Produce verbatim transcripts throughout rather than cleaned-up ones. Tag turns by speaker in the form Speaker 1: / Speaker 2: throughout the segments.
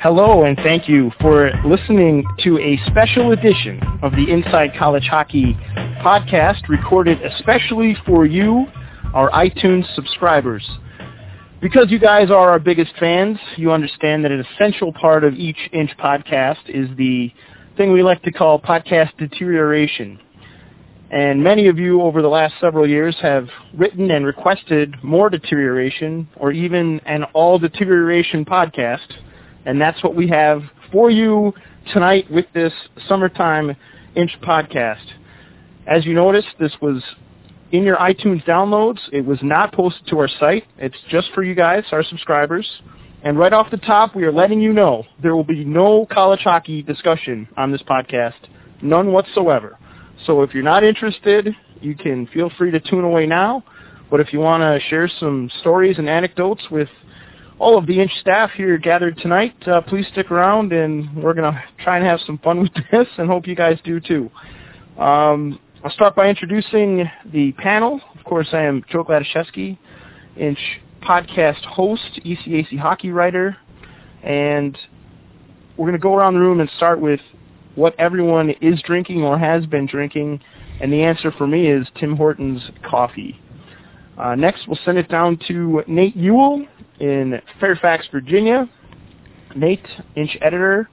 Speaker 1: Hello, and thank you for listening to a special edition of the Inside College Hockey podcast, recorded especially for you, our iTunes subscribers. Because you guys are our biggest fans, you understand that an essential part of each Inch podcast is the thing we like to call podcast deterioration. And many of you over the last several years have written and requested more deterioration, or even an all deterioration podcast. And that's what we have for you tonight with this summertime Inch podcast. As you noticed, this was in your iTunes downloads. It was not posted to our site. It's just for you guys, our subscribers. And right off the top, we are letting you know there will be no college hockey discussion on this podcast, none whatsoever. So if you're not interested, you can feel free to tune away now. But if you want to share some stories and anecdotes with all of the Inch staff here gathered tonight, uh, please stick around, and we're going to try and have some fun with this, and hope you guys do too. Um, I'll start by introducing the panel. Of course, I am Joe Gladaszewski, Inch podcast host, E C A C hockey writer, and we're going to go around the room and start with what everyone is drinking or has been drinking, and the answer for me is Tim Hortons coffee. Uh, next, we'll send it down to Nate Ewell in Fairfax, Virginia. Nate, Inch editor,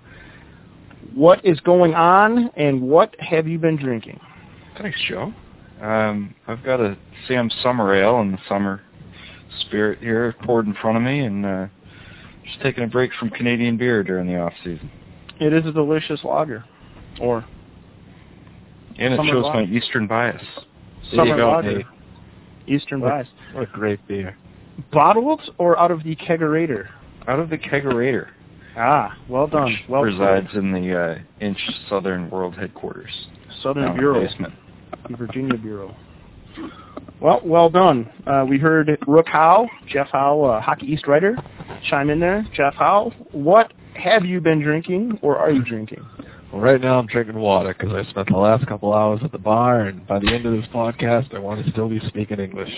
Speaker 1: what is going on, and what have you been drinking?
Speaker 2: Thanks, Joe. Um, I've got a Sam Summer Ale in the summer spirit here poured in front of me, and uh, just taking a break from Canadian beer during the off season.
Speaker 1: It is a delicious lager, or
Speaker 2: and it shows lager. My Eastern bias.
Speaker 1: Summer lager, Eastern
Speaker 2: what,
Speaker 1: bias.
Speaker 2: What a great beer! Bottled
Speaker 1: or out of the kegerator?
Speaker 2: Out of the kegerator.
Speaker 1: Ah, well done.
Speaker 2: Which
Speaker 1: well
Speaker 2: resides
Speaker 1: played.
Speaker 2: in the uh, Inch Southern World Headquarters.
Speaker 1: Southern Bureau.
Speaker 2: Basement.
Speaker 1: The Virginia Bureau. Well, well done. Uh, we heard Rook Howe, Jeff Howe, uh, Hockey East writer, chime in there. Jeff Howe, what have you been drinking, or are you drinking?
Speaker 3: Well, right now I'm drinking water because I spent the last couple hours at the bar, and by the end of this podcast, I want to still be speaking English.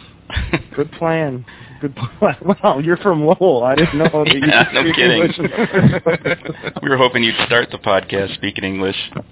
Speaker 1: Good plan. Good plan. Wow, you're from Lowell. I didn't know that you
Speaker 4: yeah,
Speaker 1: could
Speaker 4: no
Speaker 1: speak
Speaker 4: kidding.
Speaker 1: English.
Speaker 4: We were hoping you'd start the podcast speaking English.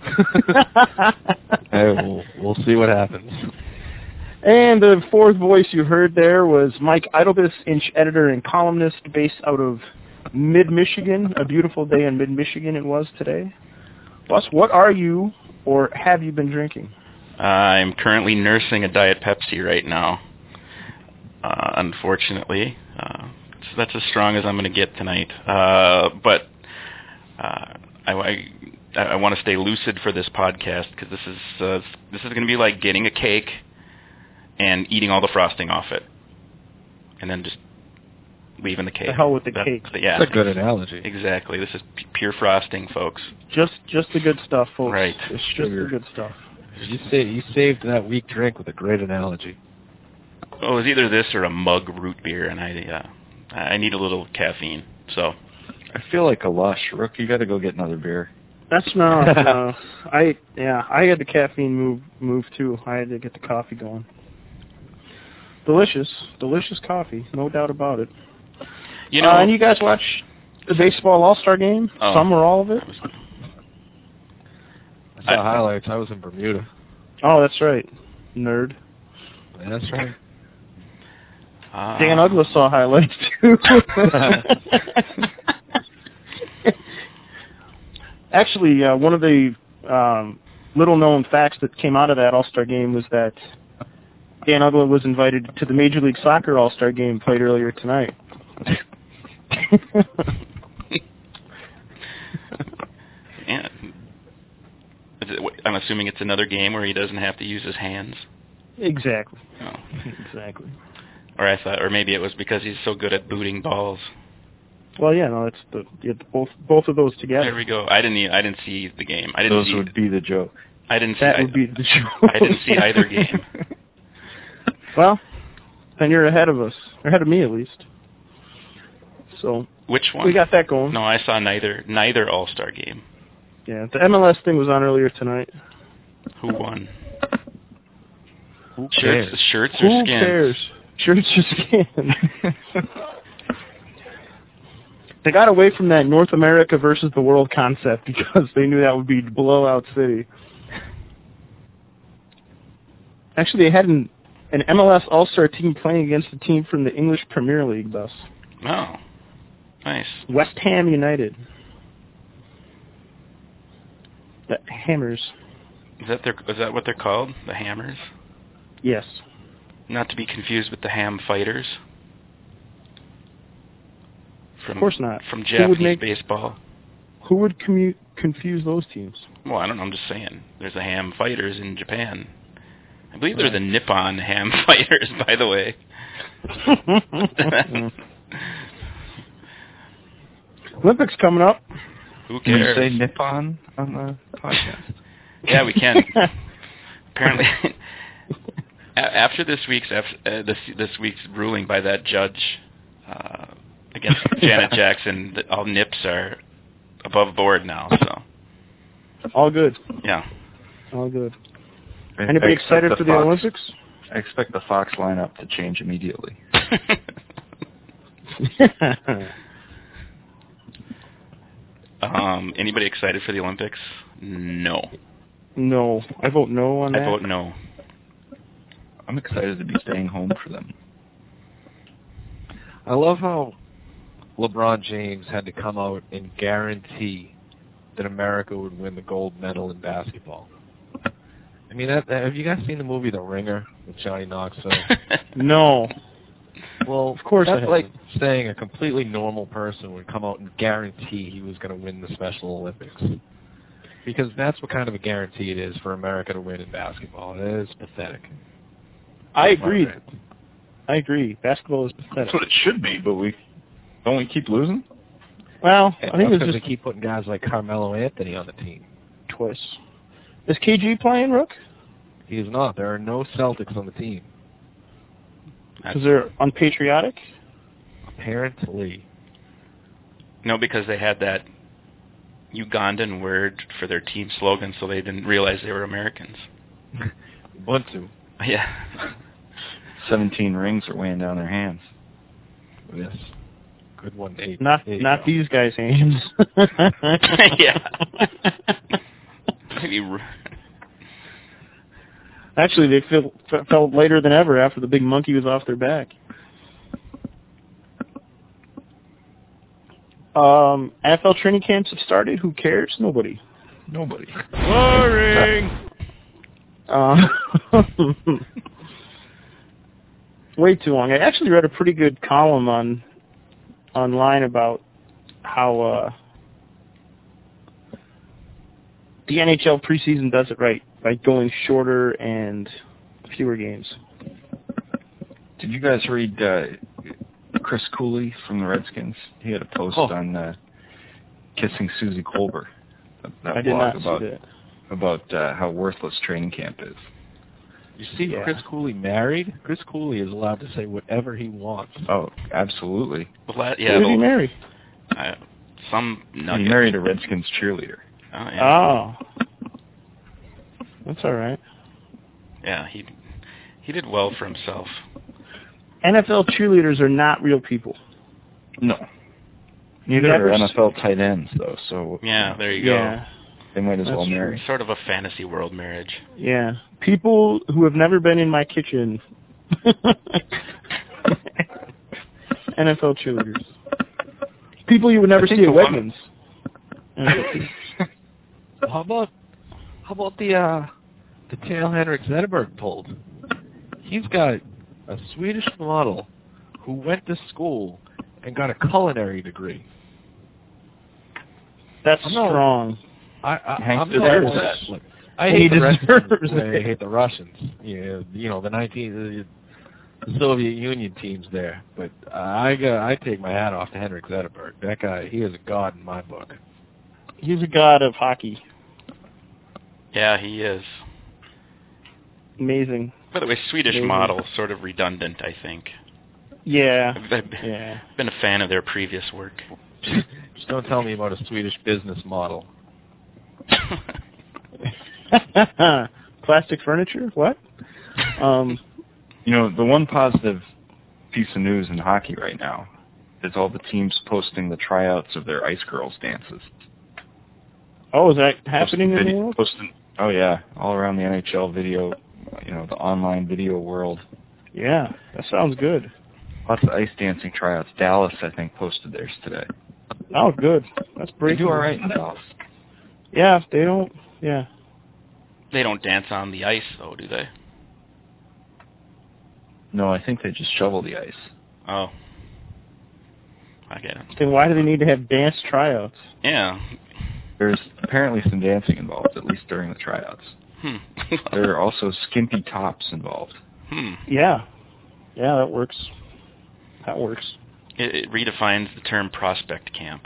Speaker 3: Hey, we'll, we'll see what happens.
Speaker 1: And the fourth voice you heard there was Mike Idlebus, Inch editor and columnist based out of mid-Michigan. A beautiful day in mid-Michigan it was today. Plus, what are you or have you been drinking?
Speaker 4: Uh, I'm currently nursing a Diet Pepsi right now. Uh, unfortunately, uh, so that's as strong as I'm going to get tonight. Uh, but uh, I, I, I want to stay lucid for this podcast because this is uh, this is going to be like getting a cake and eating all the frosting off it, and then just leaving the cake.
Speaker 1: The hell with the
Speaker 4: that,
Speaker 1: cake.
Speaker 4: Yeah,
Speaker 3: that's a good analogy.
Speaker 4: Exactly. This is p- pure frosting, folks.
Speaker 1: Just just the good stuff, folks.
Speaker 4: Right.
Speaker 1: It's just the good stuff.
Speaker 3: You say you saved that weak drink with a great analogy.
Speaker 4: Well, it was either this or a mug root beer, and I uh, I need a little caffeine. So
Speaker 2: I feel like a lush. Rook, you got to go get another beer.
Speaker 1: That's not. uh, I yeah. I had the caffeine move move too. I had to get the coffee going. Delicious, delicious coffee, no doubt about it.
Speaker 4: You know,
Speaker 1: uh, and you guys watch the baseball All-Star game?
Speaker 4: Oh,
Speaker 1: Some or all of it?
Speaker 3: I saw I, highlights. I was in Bermuda.
Speaker 1: Oh, that's right, nerd.
Speaker 3: Yeah, that's right.
Speaker 4: Uh,
Speaker 1: Dan Ugla saw highlights too. Actually, uh, one of the um, little-known facts that came out of that All-Star game was that Dan Ugla was invited to the Major League Soccer All-Star game played earlier tonight.
Speaker 4: yeah. I'm assuming it's another game where he doesn't have to use his hands.
Speaker 1: Exactly.
Speaker 4: Oh.
Speaker 1: Exactly.
Speaker 4: Or I thought, or maybe it was because he's so good at booting balls.
Speaker 1: Well, yeah, no, it's the it's both both of those together.
Speaker 4: There we go. I didn't. I didn't see the game. I didn't
Speaker 2: Those
Speaker 4: see,
Speaker 2: would be the joke.
Speaker 4: I didn't see.
Speaker 1: That
Speaker 4: I,
Speaker 1: would be the joke.
Speaker 4: I didn't see either game.
Speaker 1: Well, then you're ahead of us, or ahead of me at least. So
Speaker 4: which one?
Speaker 1: We got that going.
Speaker 4: No, I saw neither neither All-Star game.
Speaker 1: Yeah, the M L S thing was on earlier tonight.
Speaker 4: Who won?
Speaker 3: Who
Speaker 4: Shirts,
Speaker 3: cares?
Speaker 4: shirts or
Speaker 1: Who
Speaker 4: skins?
Speaker 1: cares? Shirts or skins? They got away from that North America versus the world concept because they knew that would be blowout city. Actually, they had an, an M L S All-Star team playing against a team from the English Premier League, thus.
Speaker 4: Oh, nice.
Speaker 1: West Ham United. The Hammers.
Speaker 4: Is that their? Is that what they're called? The Hammers?
Speaker 1: Yes.
Speaker 4: Not to be confused with the Ham Fighters. From,
Speaker 1: of course not.
Speaker 4: From
Speaker 1: Who would
Speaker 4: Japanese
Speaker 1: make,
Speaker 4: baseball.
Speaker 1: Who would commu- confuse those teams?
Speaker 4: Well, I don't know. I'm just saying. There's the Ham Fighters in Japan. I believe they're the Nippon Ham Fighters, by the way.
Speaker 1: Olympics coming up.
Speaker 4: Who
Speaker 2: Can you
Speaker 4: cares?
Speaker 2: say Nippon on the podcast?
Speaker 4: Yeah, we can. Apparently, after this week's uh, this this week's ruling by that judge uh, against Janet Jackson, that all nips are above board now. So
Speaker 1: all good.
Speaker 4: Yeah,
Speaker 1: all good.
Speaker 2: I,
Speaker 1: Anybody
Speaker 2: I
Speaker 1: excited
Speaker 2: the
Speaker 1: for the
Speaker 2: Fox,
Speaker 1: Olympics?
Speaker 2: I expect the Fox lineup to change immediately.
Speaker 4: um, anybody excited for the Olympics? No.
Speaker 1: No. I vote no on
Speaker 4: I
Speaker 1: that.
Speaker 4: vote no.
Speaker 2: I'm excited to be staying home for them.
Speaker 3: I love how LeBron James had to come out and guarantee that America would win the gold medal in basketball. I mean, that, have you guys seen the movie The Ringer with Johnny Knoxville?
Speaker 1: No.
Speaker 3: Well,
Speaker 1: of course
Speaker 3: that's
Speaker 1: I
Speaker 3: like saying a completely normal person would come out and guarantee he was going to win the Special Olympics. Because that's what kind of a guarantee it is for America to win in basketball. It is pathetic.
Speaker 1: I agree. I agree. Basketball is pathetic.
Speaker 2: That's what it should be, but we don't we keep losing?
Speaker 1: Well,
Speaker 3: And
Speaker 1: I think it's
Speaker 3: because
Speaker 1: just
Speaker 3: they keep putting guys like Carmelo Anthony on the team.
Speaker 1: twice. Is K G playing, Rook?
Speaker 3: He is not. There are no Celtics on the team.
Speaker 1: Because they're unpatriotic?
Speaker 3: Apparently.
Speaker 4: No, because they had that Ugandan word for their team slogan, so they didn't realize they were Americans.
Speaker 3: Ubuntu.
Speaker 4: Yeah.
Speaker 2: Seventeen rings are weighing down their hands.
Speaker 3: Yes. Good one, Nate.
Speaker 1: Not
Speaker 3: There you
Speaker 1: not
Speaker 3: go.
Speaker 1: these guys' hands.
Speaker 4: Yeah. Maybe. r-
Speaker 1: Actually, they feel, f- felt lighter than ever after the big monkey was off their back. Um, N F L training camps have started. Who cares? Nobody.
Speaker 2: Nobody.
Speaker 1: Boring. Uh, way too long. I actually read a pretty good column on online about how uh, the N H L preseason does it right by going shorter and fewer games.
Speaker 2: Did you guys read uh, Chris Cooley from the Redskins? He had a post
Speaker 3: Oh.
Speaker 2: on uh, kissing Susie Colbert. That, that
Speaker 1: I did
Speaker 2: blog
Speaker 1: not
Speaker 2: about
Speaker 1: see that.
Speaker 2: about uh, how worthless training camp is.
Speaker 3: You see
Speaker 1: Yeah.
Speaker 3: Chris Cooley married? Chris Cooley is allowed to say whatever he wants.
Speaker 2: Oh, absolutely.
Speaker 4: Well, that,
Speaker 1: Who
Speaker 4: yeah.
Speaker 1: did he
Speaker 4: the-
Speaker 1: marry?
Speaker 4: Uh, some
Speaker 2: He
Speaker 4: nugget.
Speaker 2: married a Redskins cheerleader.
Speaker 4: Oh, yeah.
Speaker 1: Oh. That's all right.
Speaker 4: Yeah, he he did well for himself.
Speaker 1: N F L cheerleaders are not real people.
Speaker 2: No.
Speaker 1: You
Speaker 2: Neither
Speaker 1: never
Speaker 2: are
Speaker 1: s-
Speaker 2: N F L tight ends, though, so
Speaker 4: Yeah, there you go.
Speaker 1: Yeah,
Speaker 2: they might as
Speaker 1: That's
Speaker 2: well
Speaker 1: true.
Speaker 2: marry.
Speaker 4: Sort of a fantasy world marriage.
Speaker 1: yeah. People who have never been in my kitchen. N F L cheerleaders. People you would never
Speaker 2: I think
Speaker 1: see at
Speaker 2: the one-
Speaker 1: Wegmans.
Speaker 3: How about how about the uh, the tale Henrik Zetterberg pulled? He's got a Swedish model who went to school and got a culinary degree.
Speaker 1: That's
Speaker 3: I'm not-
Speaker 1: strong.
Speaker 3: I, I,
Speaker 2: Hank
Speaker 3: I'm not
Speaker 2: deserves
Speaker 3: upset.
Speaker 2: that.
Speaker 3: Look, I
Speaker 1: And
Speaker 3: hate
Speaker 1: he
Speaker 3: the Russians.
Speaker 1: deserves
Speaker 3: the way I
Speaker 1: it.
Speaker 3: hate the Russians. Yeah, you know the nineteen the Soviet Union teams there. But I got I take my hat off to Henrik Zetterberg. That guy, he is a god in my book.
Speaker 1: He's a god of hockey.
Speaker 4: Yeah, he is.
Speaker 1: Amazing.
Speaker 4: By the way, Swedish
Speaker 1: Amazing.
Speaker 4: model, sort of redundant, I think.
Speaker 1: Yeah.
Speaker 4: I've, I've
Speaker 1: Yeah.
Speaker 4: been a fan of their previous work.
Speaker 3: Just don't tell me about a Swedish business model.
Speaker 1: Plastic furniture? What? Um,
Speaker 2: You know, the one positive piece of news in hockey right now is all the teams posting the tryouts of their Ice Girls dances.
Speaker 1: Oh, is that happening in the
Speaker 2: Video-
Speaker 1: world?
Speaker 2: Posting, oh yeah, all around the N H L video, you know, the online video world.
Speaker 1: Yeah, that sounds good.
Speaker 2: Lots of ice dancing tryouts. Dallas, I think, posted theirs today.
Speaker 1: Oh, good. That's
Speaker 2: They
Speaker 1: breaking.
Speaker 2: do all right in Dallas.
Speaker 1: Yeah, they don't. Yeah.
Speaker 4: They don't dance on the ice, though, do they?
Speaker 2: No, I think they just shovel the ice.
Speaker 4: Oh. I get it.
Speaker 1: Then why do they need to have dance tryouts?
Speaker 4: Yeah.
Speaker 2: There's apparently some dancing involved, at least during the tryouts.
Speaker 4: Hmm.
Speaker 2: There are also skimpy tops involved.
Speaker 4: Hmm.
Speaker 1: Yeah. Yeah, that works. That works.
Speaker 4: It, it redefines the term prospect camp.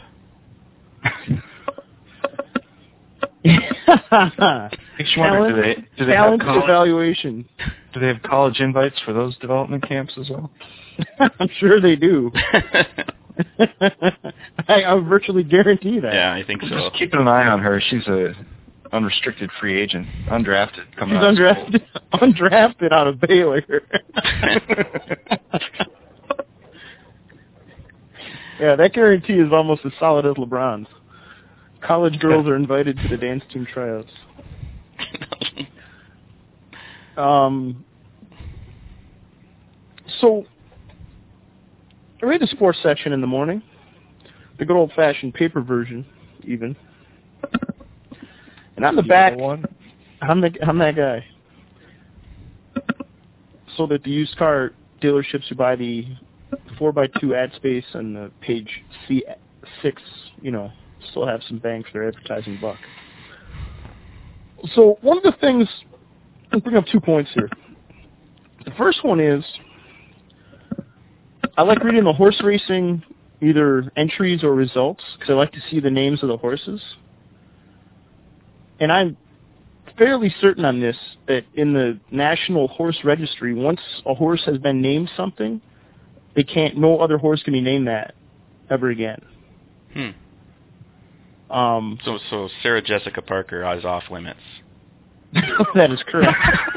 Speaker 2: Makes you wonder, do they, do they have
Speaker 1: talent
Speaker 2: college,
Speaker 1: evaluation.
Speaker 2: do they have college invites for those development camps as well?
Speaker 1: I'm sure they do. I, I virtually guarantee that.
Speaker 4: Yeah, I think so.
Speaker 2: Just keeping an eye on her. She's a unrestricted free agent, undrafted. Coming
Speaker 1: She's
Speaker 2: out
Speaker 1: undrafted, undrafted out of Baylor. Yeah, that guarantee is almost as solid as LeBron's. College girls are invited to the dance team tryouts. Um. So, I read the sports section in the morning, the good old-fashioned paper version, even. And on the
Speaker 3: You
Speaker 1: back,
Speaker 3: know one?
Speaker 1: I'm the I'm that guy. So that the used car dealerships who buy the four by two ad space and the page C six, you know, still have some bang for their advertising buck. So one of the things, I'll bring up two points here. The first one is, I like reading the horse racing, either entries or results, because I like to see the names of the horses. And I'm fairly certain on this, that in the National Horse Registry, once a horse has been named something, they can't, no other horse can be named that ever again.
Speaker 4: Hmm.
Speaker 1: Um,
Speaker 4: So, so Sarah Jessica Parker is off limits.
Speaker 1: that is correct.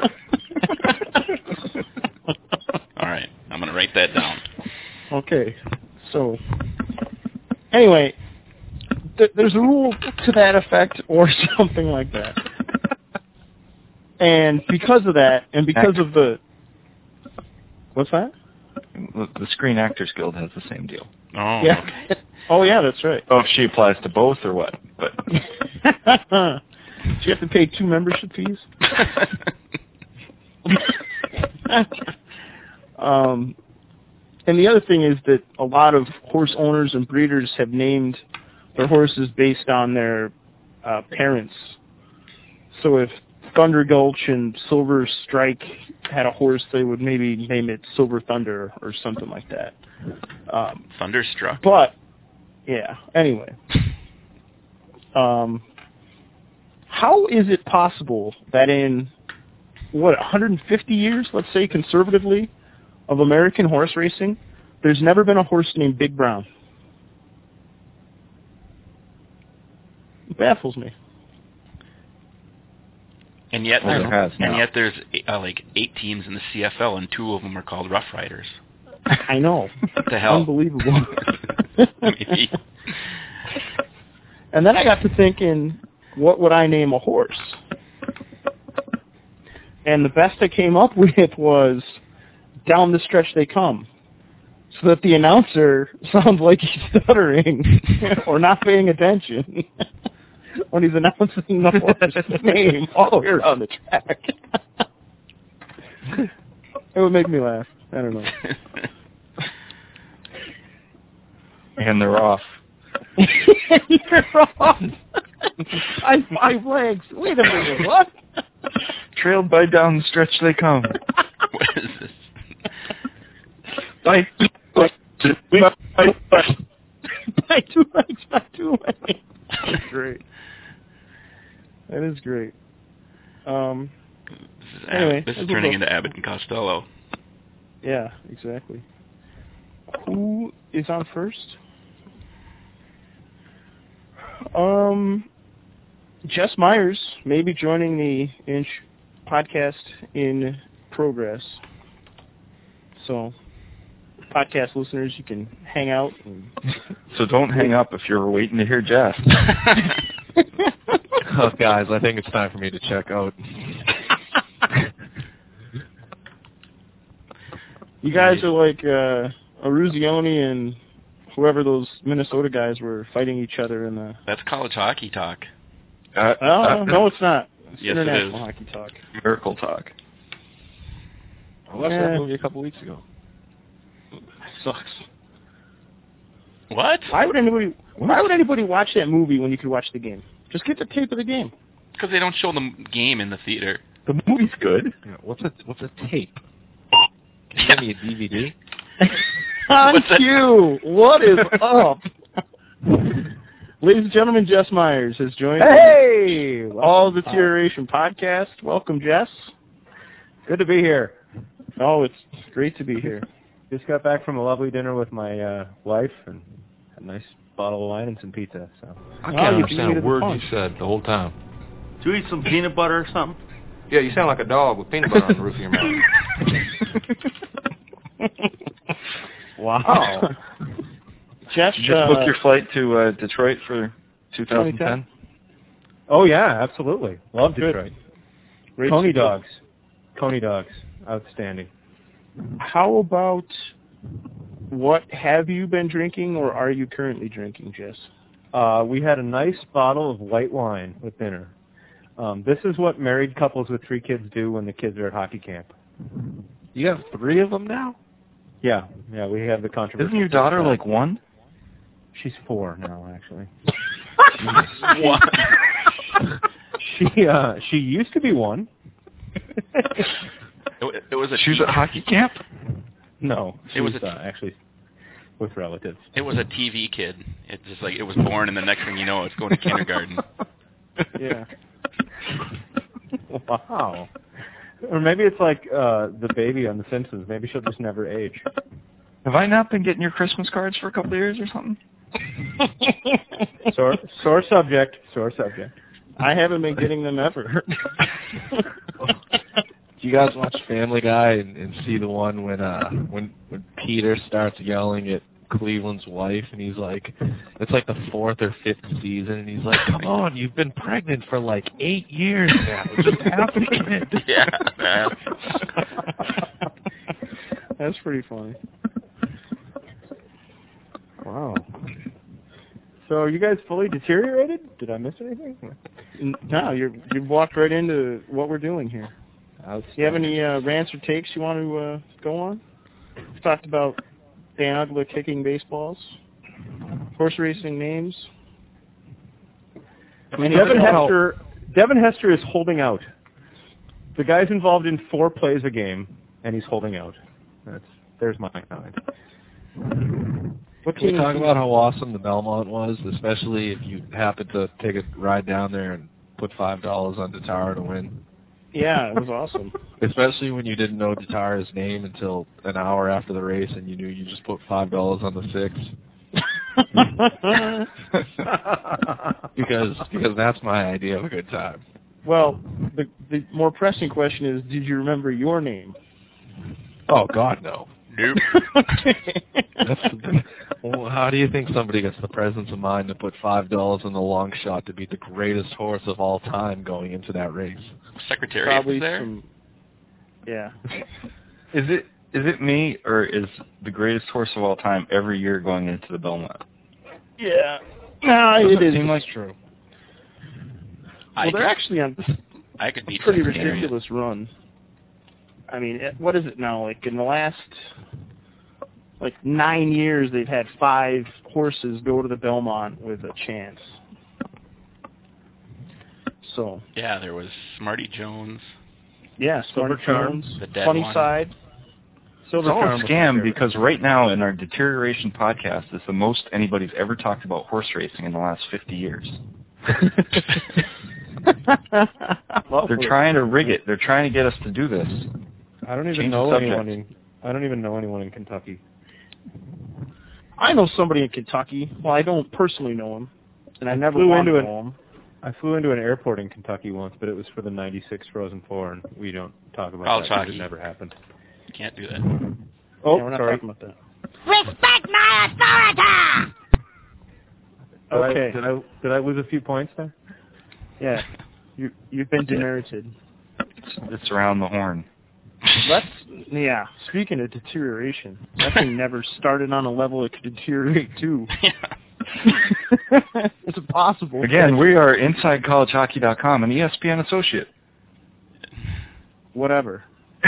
Speaker 4: All right, I'm going to write that down.
Speaker 1: Okay, so anyway, th- there's a rule to that effect or something like that. And because of that, and because of the... What's that?
Speaker 2: The the Screen Actors Guild has the same deal.
Speaker 4: Oh,
Speaker 1: Yeah.
Speaker 4: okay.
Speaker 1: Oh, yeah, that's right.
Speaker 2: Oh, if she applies to both or what? But
Speaker 1: Do you have to pay two membership fees? um, and the other thing is that a lot of horse owners and breeders have named their horses based on their uh, parents. So if Thunder Gulch and Silver Strike had a horse, they would maybe name it Silver Thunder or something like that. Um,
Speaker 4: Thunderstruck.
Speaker 1: but, yeah, anyway. Um, how is it possible that in, what, one hundred fifty years, let's say conservatively, of American horse racing, there's never been a horse named Big Brown? It baffles me.
Speaker 4: And yet,
Speaker 2: Well,
Speaker 4: there's,
Speaker 2: there has
Speaker 4: and
Speaker 2: now.
Speaker 4: yet there's uh, like eight teams in the C F L, and two of them are called Rough Riders.
Speaker 1: I know.
Speaker 4: What the hell?
Speaker 1: Unbelievable.
Speaker 4: Maybe.
Speaker 1: And then I got to thinking, what would I name a horse? And the best I came up with was Down the Stretch They Come. So that the announcer sounds like he's stuttering or not paying attention when he's announcing the horse's name all the way around the track. It would make me laugh. I don't know.
Speaker 2: and they're off.
Speaker 1: You're off. I have five legs. Wait a minute, what?
Speaker 2: Trailed by Down the Stretch They Come.
Speaker 4: What is this?
Speaker 2: By
Speaker 1: By two legs, by two legs. That's great. That is great. Um.
Speaker 4: This is,
Speaker 1: Anyway,
Speaker 4: Ab- this is
Speaker 1: this is
Speaker 4: turning
Speaker 1: a-
Speaker 4: into Abbott and Costello.
Speaker 1: Yeah, exactly. Who is on first? Um, Jess Myers may be joining the Inch podcast in progress. So, podcast listeners, you can hang out. And
Speaker 2: so don't hang up if you're waiting to hear Jess.
Speaker 3: Oh, guys, I think it's time for me to check out.
Speaker 1: You guys are like uh, Aruzioni and whoever those Minnesota guys were fighting each other in the...
Speaker 4: That's college hockey talk.
Speaker 2: Uh,
Speaker 1: Oh,
Speaker 2: uh,
Speaker 1: no, it's not. It's
Speaker 4: Yes, it
Speaker 1: international
Speaker 4: is.
Speaker 1: hockey talk.
Speaker 2: Miracle talk.
Speaker 3: I watched
Speaker 1: Yeah.
Speaker 3: that movie a couple weeks ago.
Speaker 1: Sucks.
Speaker 4: What?
Speaker 1: Why would anybody? Why would anybody watch that movie when you could watch the game? Just get the tape of the game.
Speaker 4: Because they don't show the game in the theater.
Speaker 2: The movie's good.
Speaker 3: Yeah, what's a what's a tape? Can you give me a D V D?
Speaker 1: On
Speaker 4: What's that?
Speaker 1: cue. What is up? Ladies and gentlemen, Jess Myers has joined
Speaker 5: Hey!
Speaker 1: All Deterioration Podcast. Welcome, Jess.
Speaker 5: Good to be here.
Speaker 1: Oh, it's great to be here.
Speaker 5: Just got back from a lovely dinner with my uh, wife and had a nice bottle of wine and some pizza. So
Speaker 3: I
Speaker 1: Oh,
Speaker 3: can't
Speaker 1: you
Speaker 3: understand
Speaker 1: beat
Speaker 3: a
Speaker 1: it
Speaker 3: word
Speaker 1: punch.
Speaker 3: you said the whole time.
Speaker 6: Do you eat some peanut butter or something?
Speaker 5: yeah, you sound like a dog with peanut butter on the roof of your mouth.
Speaker 1: Wow. Jess,
Speaker 2: Did you just
Speaker 1: uh,
Speaker 2: book your flight to uh, Detroit for twenty ten?
Speaker 5: Oh yeah, absolutely. Love Detroit.
Speaker 1: great
Speaker 5: Coney
Speaker 1: to-
Speaker 5: dogs. Coney dogs. Outstanding.
Speaker 1: How about what have you been drinking or are you currently drinking, Jess?
Speaker 5: Uh, we had a nice bottle of white wine with dinner. Um, this is what married couples with three kids do when the kids are at hockey camp.
Speaker 3: You have three of them now?
Speaker 5: Yeah, yeah, we have the controversy.
Speaker 2: Isn't your daughter like one?
Speaker 5: She's four now, actually.
Speaker 4: What?
Speaker 5: She uh, she used to be one.
Speaker 4: It, it was a
Speaker 2: She was at hockey camp?
Speaker 5: No, she
Speaker 4: It was
Speaker 5: was
Speaker 4: a-
Speaker 5: uh, actually with relatives.
Speaker 4: It was a T V kid. It just like it was born, and the next thing you know, it's going to kindergarten.
Speaker 1: Yeah.
Speaker 5: Wow. Or maybe it's like uh, the baby on The Simpsons. Maybe she'll just never age.
Speaker 2: Have I not been getting your Christmas cards for a couple of years or something?
Speaker 5: Sore, sore subject. Sore subject.
Speaker 1: I haven't been getting them ever.
Speaker 3: Do you guys watch Family Guy and, and see the one when uh when when Peter starts yelling at Cleveland's wife and he's like, it's like the fourth or fifth season and he's like, come on, you've been pregnant for like eight years now, just have a kid.
Speaker 4: Yeah. man.
Speaker 1: That's pretty funny.
Speaker 5: Wow. So are you guys fully deteriorated? Did I miss anything?
Speaker 1: N- No, you're you walked right into what we're doing here. Do you have any uh, rants or takes you want to uh, go on? We've talked about Dan Ugla kicking baseballs, horse racing names. Any
Speaker 5: Devin
Speaker 1: other-
Speaker 5: Hester, Devin Hester is holding out. The guy's involved in four plays a game, and he's holding out. That's there's my comment.
Speaker 1: What
Speaker 3: Can we
Speaker 1: team
Speaker 3: talk
Speaker 1: is-
Speaker 3: about how awesome the Belmont was, especially if you happen to take a ride down there and put five dollars on Datara to win?
Speaker 1: Yeah, it was awesome.
Speaker 3: Especially when you didn't know Datara's name until an hour after the race and you knew you just put five dollars on the six. because because that's my idea of a good time.
Speaker 1: Well, the the more pressing question is, did you remember your name?
Speaker 3: Oh God, no.
Speaker 4: Nope.
Speaker 3: That's, well, how do you think somebody gets the presence of mind to put five dollars in the long shot to beat the greatest horse of all time going into that race?
Speaker 4: Secretary
Speaker 1: Probably
Speaker 4: was there.
Speaker 1: some. Yeah.
Speaker 2: Is it is it me or is the greatest horse of all time every year going into the Belmont?
Speaker 1: Yeah. No, it is.
Speaker 2: Seem like
Speaker 3: true.
Speaker 4: I
Speaker 1: Well, they're
Speaker 4: could,
Speaker 1: actually on
Speaker 4: I could
Speaker 1: a
Speaker 4: beat
Speaker 1: pretty
Speaker 4: Secretary.
Speaker 1: ridiculous run. I mean, it- what is it now? Like in the last, like nine years, they've had five horses go to the Belmont with a chance. So
Speaker 4: Yeah, there was Smarty Jones.
Speaker 1: yeah, Smarty
Speaker 5: Silver Charm,
Speaker 1: Jones,
Speaker 4: the dead
Speaker 1: Funny
Speaker 4: one.
Speaker 1: Side.
Speaker 2: It's all a scam because right now in our Deterioration podcast, it's the most anybody's ever talked about horse racing in the last fifty years. They're trying to rig it. They're trying to get us to do this.
Speaker 5: I don't even
Speaker 2: Change
Speaker 5: know
Speaker 2: the subject.
Speaker 5: anyone in. I don't even know anyone in Kentucky.
Speaker 1: I know somebody in Kentucky. Well, I don't personally know him, and I never
Speaker 5: flew
Speaker 1: want
Speaker 5: into
Speaker 1: to
Speaker 5: it.
Speaker 1: know him.
Speaker 5: I flew into an airport in Kentucky once, but it was for the ninety-six Frozen Four, and we don't talk about
Speaker 4: College
Speaker 5: that 'cause
Speaker 4: hockey.
Speaker 5: it never happened.
Speaker 4: Can't do that.
Speaker 5: Oh,
Speaker 1: yeah, we're not
Speaker 5: sorry.
Speaker 1: talking about that.
Speaker 7: Respect my authority!
Speaker 1: Okay.
Speaker 5: Did I, did I did I lose a few points there?
Speaker 1: Yeah. You, you've been demerited.
Speaker 2: It's around the horn.
Speaker 1: Let's, yeah, speaking of deterioration, that thing never started on a level it could deteriorate to. It's impossible.
Speaker 2: Again, we are inside college hockey dot com, an E S P N associate.
Speaker 1: Whatever.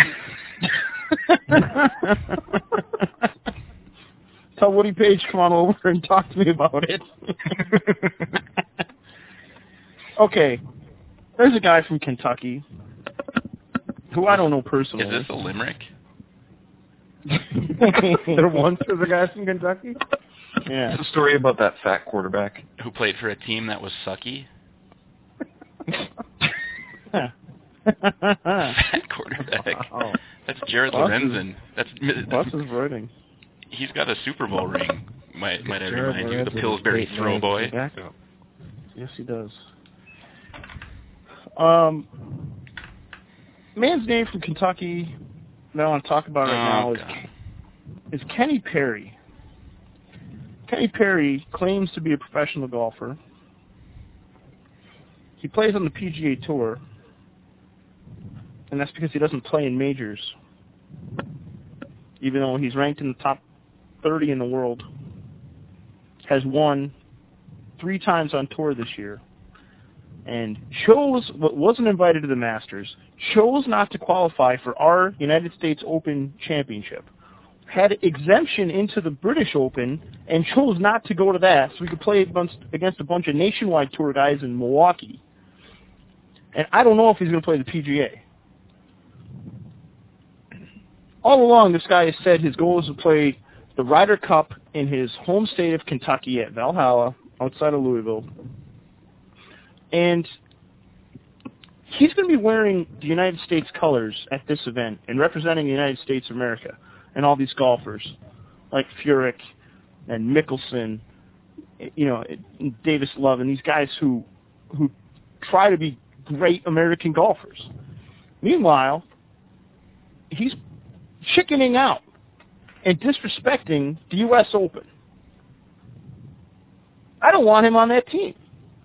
Speaker 1: Tell Woody Page come on over and talk to me about it. Okay, there's a guy from Kentucky who I don't know personally.
Speaker 4: Is this a limerick?
Speaker 5: There once was a guy from Kentucky?
Speaker 1: Yeah.
Speaker 2: It's a story about that fat quarterback.
Speaker 4: Who played for a team that was sucky? Fat quarterback.
Speaker 1: Oh.
Speaker 4: That's Jared
Speaker 1: Bus
Speaker 4: Lorenzen. That's,
Speaker 1: Bus
Speaker 4: that's
Speaker 1: is writing.
Speaker 4: He's got a Super Bowl ring. Might might I
Speaker 3: Jared
Speaker 4: remind you, the
Speaker 3: Lorenzen
Speaker 4: Pillsbury
Speaker 3: is great
Speaker 4: throw
Speaker 3: man.
Speaker 4: boy.
Speaker 1: Backup. Yes, he does. Um, man's name from Kentucky that I want to talk about right
Speaker 4: Oh,
Speaker 1: now is
Speaker 4: God.
Speaker 1: is Kenny Perry. Kenny Perry claims to be a professional golfer. He plays on the P G A Tour, and that's because he doesn't play in majors, even though he's ranked in the top thirty in the world. Has won three times on tour this year, and chose, wasn't invited to the Masters, chose not to qualify for our United States Open Championship, had exemption into the British Open, and chose not to go to that so we could play against a bunch of Nationwide Tour guys in Milwaukee. And I don't know if he's going to play the P G A. All along, this guy has said his goal is to play the Ryder Cup in his home state of Kentucky at Valhalla, outside of Louisville. And he's going to be wearing the United States colors at this event and representing the United States of America and all these golfers like Furyk and Mickelson, you know, Davis Love, and these guys who who try to be great American golfers. Meanwhile, he's chickening out and disrespecting the U S Open. I don't want him on that team.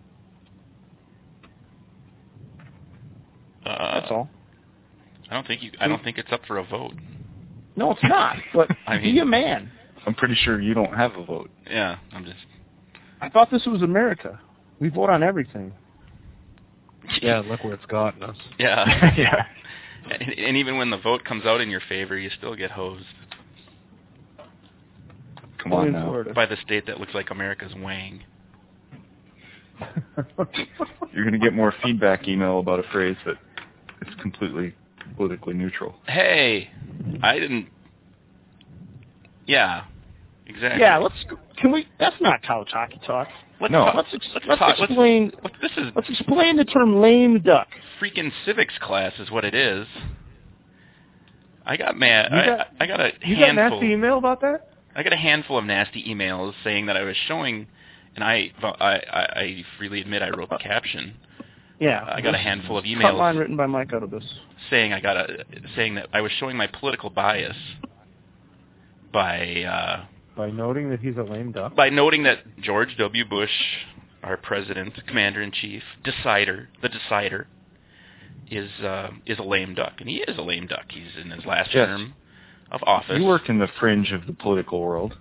Speaker 4: Uh,
Speaker 1: That's all.
Speaker 4: I don't think you. I don't think it's up for a vote.
Speaker 1: No, it's not. But
Speaker 4: I
Speaker 1: be
Speaker 4: mean-
Speaker 1: a man.
Speaker 2: I'm pretty sure you don't have a vote.
Speaker 4: Yeah, I'm just.
Speaker 1: I thought this was America. We vote on everything.
Speaker 3: Yeah, look where it's gotten us.
Speaker 4: Yeah.
Speaker 2: Yeah.
Speaker 4: And, and even when the vote comes out in your favor, you still get hosed
Speaker 2: Come
Speaker 1: Only
Speaker 2: on
Speaker 1: in
Speaker 2: now.
Speaker 1: Florida.
Speaker 4: by the state that looks like America's Wang.
Speaker 2: You're going to get more feedback email about a phrase that is completely politically neutral.
Speaker 4: Hey, I didn't. Yeah, exactly.
Speaker 1: Yeah, let's. Can we? That's not college hockey talk.
Speaker 4: Let's
Speaker 2: No.
Speaker 4: talk-
Speaker 1: Let's, ex,
Speaker 4: let's
Speaker 1: let's
Speaker 4: talk- let's-
Speaker 1: explain.
Speaker 4: What- This is
Speaker 1: Let's explain the term lame duck.
Speaker 4: freaking civics class, is what it is. I got mad.
Speaker 5: You
Speaker 4: I,
Speaker 5: got-
Speaker 4: I got a
Speaker 5: You got a
Speaker 4: handful.
Speaker 5: nasty email about that?
Speaker 4: I got a handful of nasty emails saying that I was showing, and I, I, I I freely admit I wrote the caption.
Speaker 1: Yeah,
Speaker 4: I got a handful of
Speaker 1: Cut
Speaker 4: emails
Speaker 1: line written by Mike out of this.
Speaker 4: saying I got a saying that I was showing my political bias by uh,
Speaker 5: By noting that he's a lame duck?
Speaker 4: by noting that George W. Bush, our president, commander in chief, decider, the decider, is uh, is a lame duck, and he is a lame duck. He's in his last
Speaker 2: Yes.
Speaker 4: term of office.
Speaker 2: You work in the fringe of the political world.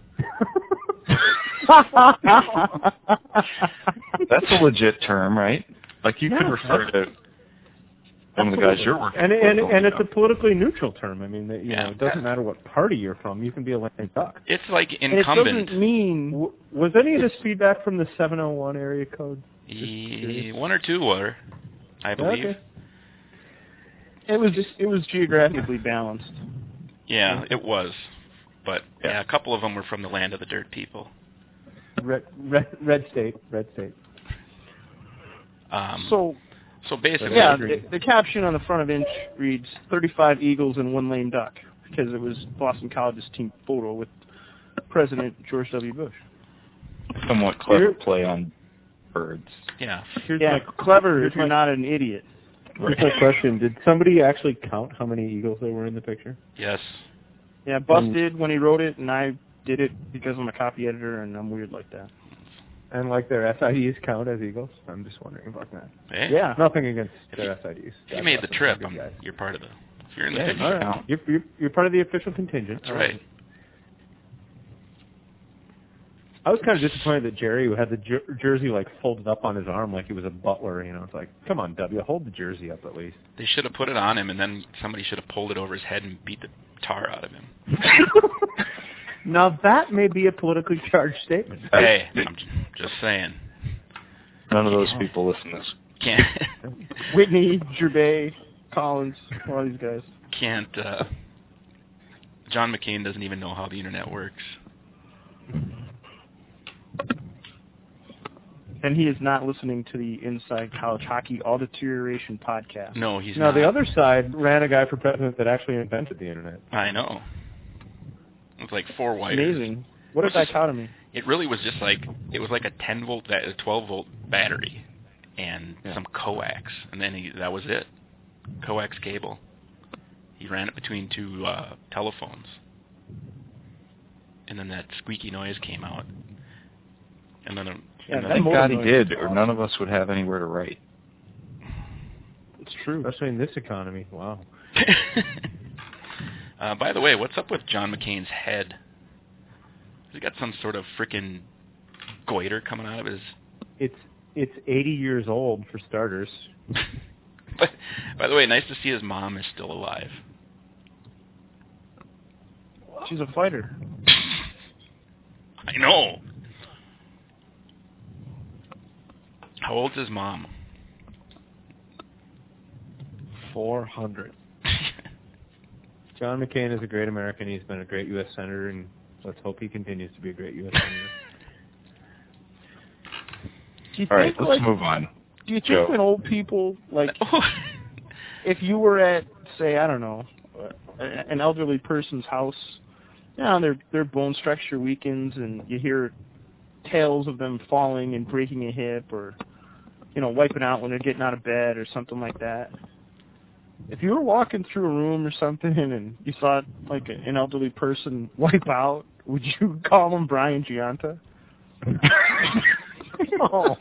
Speaker 2: That's a legit term, right? Like you could
Speaker 5: Yeah.
Speaker 2: refer to one of the guys you're working
Speaker 5: and
Speaker 2: with.
Speaker 5: and
Speaker 2: don't
Speaker 5: and
Speaker 2: you
Speaker 5: it's a
Speaker 2: know?
Speaker 5: politically neutral term. I mean, that, you
Speaker 4: Yeah.
Speaker 5: know, it doesn't matter what party you're from. You can be a lame duck.
Speaker 4: It's like
Speaker 1: And it
Speaker 4: incumbent.
Speaker 1: doesn't mean.
Speaker 5: W- was any of this feedback from the seven oh one area code?
Speaker 4: E- one or two were, I believe.
Speaker 5: Okay.
Speaker 1: It was just. It was geographically balanced.
Speaker 4: Yeah, it was. But
Speaker 2: Yeah.
Speaker 4: yeah, a couple of them were from the land of the dirt people.
Speaker 5: Red, red, red state, red state.
Speaker 4: Um,
Speaker 1: So
Speaker 4: so basically,
Speaker 1: yeah, the, the caption on the front of Inch reads thirty-five Eagles and one lame duck because it was Boston College's team photo with President George W. Bush.
Speaker 2: Somewhat clever
Speaker 5: Here-
Speaker 2: play on birds.
Speaker 4: yeah.
Speaker 5: Here's
Speaker 1: Yeah,
Speaker 5: my
Speaker 1: clever
Speaker 5: here's
Speaker 1: if you're
Speaker 5: my-
Speaker 1: not an idiot.
Speaker 5: Here's my question: did somebody actually count how many eagles there were in the picture?
Speaker 4: Yes.
Speaker 1: Yeah, Bus
Speaker 5: Um,
Speaker 1: did when he wrote it, and I did it because I'm a copy editor and I'm weird like that.
Speaker 5: And like their S I Ds count as Eagles? I'm just wondering about that.
Speaker 4: Hey,
Speaker 1: Yeah.
Speaker 5: Nothing against
Speaker 4: If
Speaker 5: their
Speaker 4: you-
Speaker 5: S I Ds.
Speaker 4: if you made the trip, I'm, you're part of the. If you're in the
Speaker 2: Yeah,
Speaker 4: picture,
Speaker 2: all
Speaker 1: right.
Speaker 2: right.
Speaker 5: You're, you're, you're part of the official contingent.
Speaker 4: that's right.
Speaker 5: I was kind of disappointed that Jerry, who had the jer- jersey like folded up on his arm like he was a butler, you know, it's like, come on, W, hold the jersey up at least.
Speaker 4: They should have put it on him, and then somebody should have pulled it over his head and beat the tar out of him.
Speaker 5: Now that may be a politically charged statement.
Speaker 4: Hey, I'm j- just saying.
Speaker 2: None of those people listen to this.
Speaker 4: Can't
Speaker 1: Whitney, Gervais, Collins, all these guys.
Speaker 4: can't. Uh, John McCain doesn't even know how the internet works.
Speaker 1: And he is not listening to the Inside College Hockey All Deterioration podcast.
Speaker 4: No, he's
Speaker 5: Now
Speaker 4: not.
Speaker 5: the other side ran a guy for president that actually invented the internet.
Speaker 4: I know. It's like four wires.
Speaker 1: Amazing. What a dichotomy.
Speaker 4: It really was just like it was like a ten volt, a twelve volt battery, and
Speaker 5: Yeah.
Speaker 4: some coax, and then he, that was it. Coax cable. He ran it between two uh, telephones, and then that squeaky noise came out, and then. A,
Speaker 1: Yeah,
Speaker 4: and
Speaker 1: that
Speaker 4: then
Speaker 2: Thank
Speaker 1: motor
Speaker 2: God he
Speaker 1: noise
Speaker 2: did,
Speaker 1: is
Speaker 2: or
Speaker 1: awesome.
Speaker 2: none of us would have anywhere to write.
Speaker 1: It's true.
Speaker 5: Especially in this economy. Wow.
Speaker 4: uh, by the way, what's up with John McCain's head? Has he got some sort of frickin' goiter coming out of his...
Speaker 5: It's it's eighty years old for starters.
Speaker 4: But, by the way, nice to see his mom is still alive.
Speaker 1: She's a fighter.
Speaker 4: I know. How old's his mom?
Speaker 3: four hundred.
Speaker 5: John McCain is a great American. He's been a great U S senator, and let's hope he continues to be a great U S senator.
Speaker 1: Do you
Speaker 2: All right,
Speaker 1: think,
Speaker 2: let's
Speaker 1: like,
Speaker 2: move on.
Speaker 1: do you think
Speaker 2: Joe.
Speaker 1: when old people, like, if you were at, say, I don't know, uh, an elderly person's house, you know, their their bone structure weakens, and you hear tales of them falling and breaking a hip, or you know, wiping out when they're getting out of bed, or something like that. If you were walking through a room or something and you saw like an elderly person wipe out, would you call him Brian Giunta?
Speaker 5: Oh.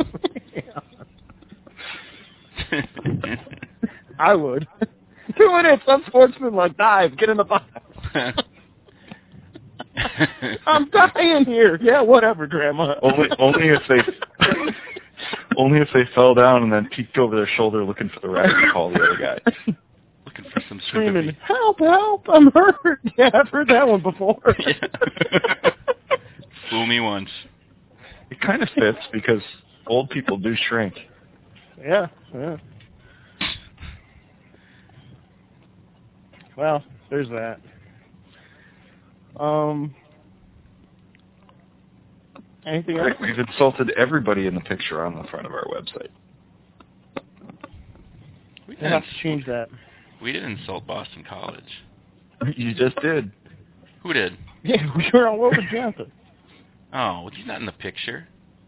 Speaker 1: I would. Two minutes, unsportsmanlike dive, get in the box. I'm dying here. Yeah, whatever, Grandma.
Speaker 2: Only, only if they, only if they fell down and then peeked over their shoulder looking for the ref to call the other guy.
Speaker 4: Looking for some
Speaker 1: Screaming,
Speaker 4: sympathy.
Speaker 1: help, help, I'm hurt. Yeah, I've heard that one before.
Speaker 4: Yeah. Fool me once.
Speaker 2: It kind of fits because old people do shrink.
Speaker 1: Yeah, yeah. Well, there's that. Um, anything else?
Speaker 2: We've insulted everybody in the picture on the front of our website.
Speaker 4: We
Speaker 1: We'll have
Speaker 4: didn't,
Speaker 1: to change that.
Speaker 4: we didn't insult Boston College.
Speaker 2: You just did.
Speaker 4: Who did?
Speaker 1: Yeah, we were all over Jonathan.
Speaker 4: Oh, he's not in the picture.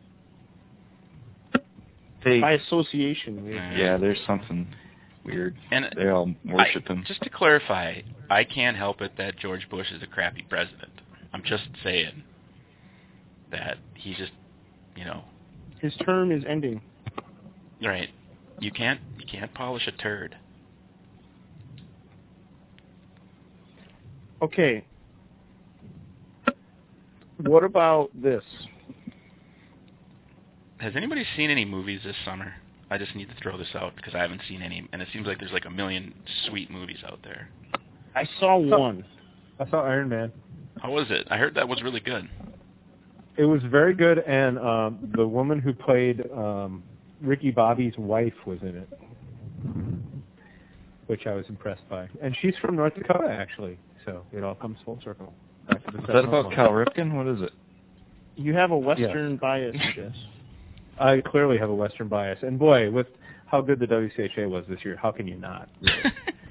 Speaker 2: They,
Speaker 1: By association. We,
Speaker 2: yeah, there's something weird.
Speaker 4: And
Speaker 2: They all worship
Speaker 4: I,
Speaker 2: him.
Speaker 4: Just to clarify, I can't help it that George Bush is a crappy president. I'm just saying that he just, you know,
Speaker 1: His term is ending.
Speaker 4: right. You can't you can't polish a turd.
Speaker 1: Okay. What about this?
Speaker 4: Has anybody seen any movies this summer? I just need to throw this out because I haven't seen any, and it seems like there's like a million sweet movies out there.
Speaker 1: I saw one.
Speaker 5: I saw Iron Man.
Speaker 4: How was it? I heard that was really good.
Speaker 5: It was very good, and um, the woman who played um, Ricky Bobby's wife was in it, which I was impressed by. And she's from North Dakota, actually, so it all comes full circle. Back to the
Speaker 2: Is that about
Speaker 5: Fresno
Speaker 2: Cal Ripken? What is it?
Speaker 1: You have a Western bias, I guess.
Speaker 5: I clearly have a Western bias, and boy, with how good the W C H A was this year, how can you not? Really?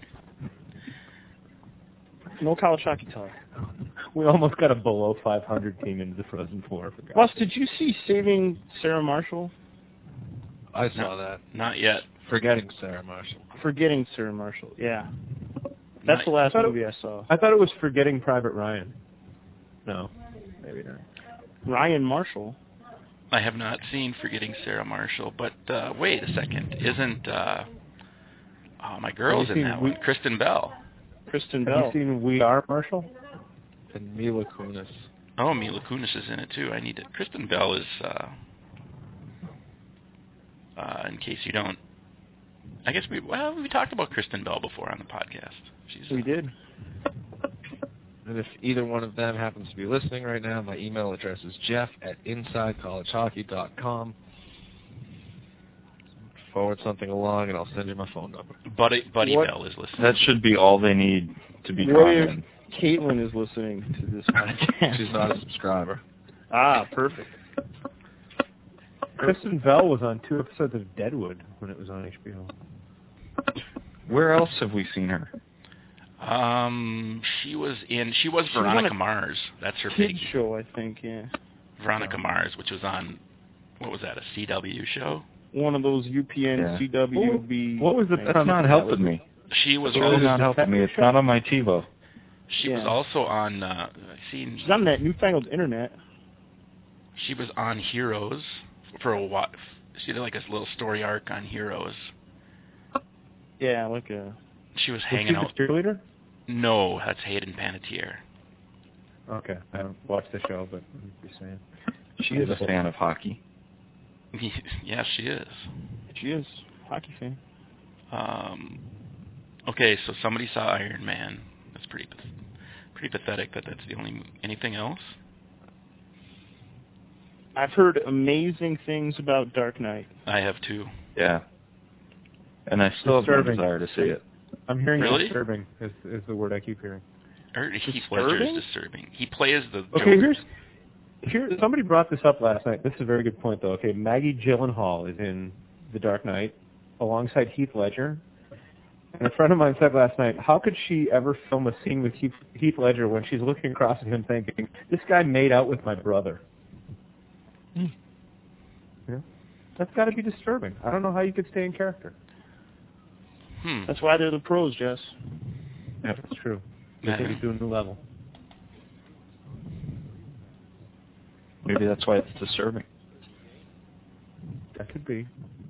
Speaker 1: No college hockey talk.
Speaker 5: We almost got a below five hundred team into the Frozen Four. For God's
Speaker 1: Russ,
Speaker 5: sake.
Speaker 1: did you see Saving Sarah Marshall?
Speaker 3: I saw that.
Speaker 4: Not yet.
Speaker 3: Forgetting Sarah Marshall.
Speaker 1: Forgetting Sarah Marshall, yeah. That's
Speaker 4: Not-
Speaker 1: the last
Speaker 5: I thought it-
Speaker 1: movie I saw.
Speaker 5: I thought it was Forgetting Private Ryan. No, maybe not.
Speaker 1: Ryan Marshall.
Speaker 4: I have not seen Forgetting Sarah Marshall, but uh, wait a second. Isn't uh, oh, my girl's in that
Speaker 5: we-
Speaker 4: one? Kristen Bell.
Speaker 1: Kristen
Speaker 5: Have
Speaker 1: Bell.
Speaker 5: you seen We Are Marshall?
Speaker 3: And Mila Kunis.
Speaker 4: Oh, Mila Kunis is in it too. I need to. Kristen Bell is. Uh, uh, in case you don't, I guess we well we talked about Kristen Bell before on the podcast. She's.
Speaker 1: We
Speaker 4: uh,
Speaker 1: did.
Speaker 3: And if either one of them happens to be listening right now, my email address is jeff at inside college hockey dot com. Forward something along, and I'll send you my phone number.
Speaker 4: Buddy Buddy
Speaker 1: What?
Speaker 4: Bell is listening.
Speaker 2: That should be all they need to be
Speaker 1: What if
Speaker 2: confident.
Speaker 1: Caitlin is listening to this podcast?
Speaker 3: She's not a subscriber.
Speaker 1: Ah, perfect.
Speaker 5: Kristen Bell was on two episodes of Deadwood when it was on H B O.
Speaker 2: Where else have we seen her?
Speaker 4: Um, she was in. She was
Speaker 1: She was on
Speaker 4: Veronica
Speaker 1: a
Speaker 4: Mars. That's her
Speaker 1: Kid
Speaker 4: big.
Speaker 1: show, I think, yeah.
Speaker 4: Veronica Mars, which was on. What was that? A C W show?
Speaker 1: One of those U P N
Speaker 2: Yeah.
Speaker 1: C W B.
Speaker 5: What was the
Speaker 1: things.
Speaker 2: That's not helping me.
Speaker 4: She was.
Speaker 2: It's really
Speaker 4: Also,
Speaker 2: not helping me. It's not on my TiVo.
Speaker 4: she was
Speaker 1: Yeah.
Speaker 4: also on. Uh, I seen.
Speaker 1: She's on that newfangled internet.
Speaker 4: She was on Heroes for a while. She did like a little story arc on Heroes.
Speaker 1: Yeah, like a...
Speaker 4: She was
Speaker 5: Was
Speaker 4: hanging
Speaker 5: she
Speaker 4: out.
Speaker 5: the cheerleader?
Speaker 4: No, that's Hayden Panettiere.
Speaker 5: Okay, I don't watch the show, but I'm just saying.
Speaker 2: She is a fan of hockey.
Speaker 4: Yeah, she is.
Speaker 1: She is. Hockey fan.
Speaker 4: Um, okay, so somebody saw Iron Man. That's pretty, path- pretty pathetic that that's the only. mo- Anything else?
Speaker 1: I've heard amazing things about Dark Knight.
Speaker 4: I have two.
Speaker 2: Yeah. And I still have no
Speaker 5: Disturbing.
Speaker 2: desire to see it.
Speaker 5: I'm hearing
Speaker 4: Really?
Speaker 5: disturbing is, is the word I keep hearing.
Speaker 4: Or Heath Ledger
Speaker 1: Disturbing?
Speaker 4: is disturbing. He plays the.
Speaker 5: Okay,
Speaker 4: Joker.
Speaker 5: here's here. Somebody brought this up last night. This is a very good point, though. Okay, Maggie Gyllenhaal is in The Dark Knight alongside Heath Ledger. And a friend of mine said last night, how could she ever film a scene with Heath, Heath Ledger when she's looking across at him thinking, this guy made out with my brother?
Speaker 1: Hmm.
Speaker 5: Yeah, that's got to be disturbing. I don't know how you could stay in character.
Speaker 4: Hmm.
Speaker 1: That's why they're the pros, Jess.
Speaker 5: Yeah, that's true. They
Speaker 4: Yeah.
Speaker 5: take it to a new level.
Speaker 2: Maybe that's why it's disturbing.
Speaker 5: That could be.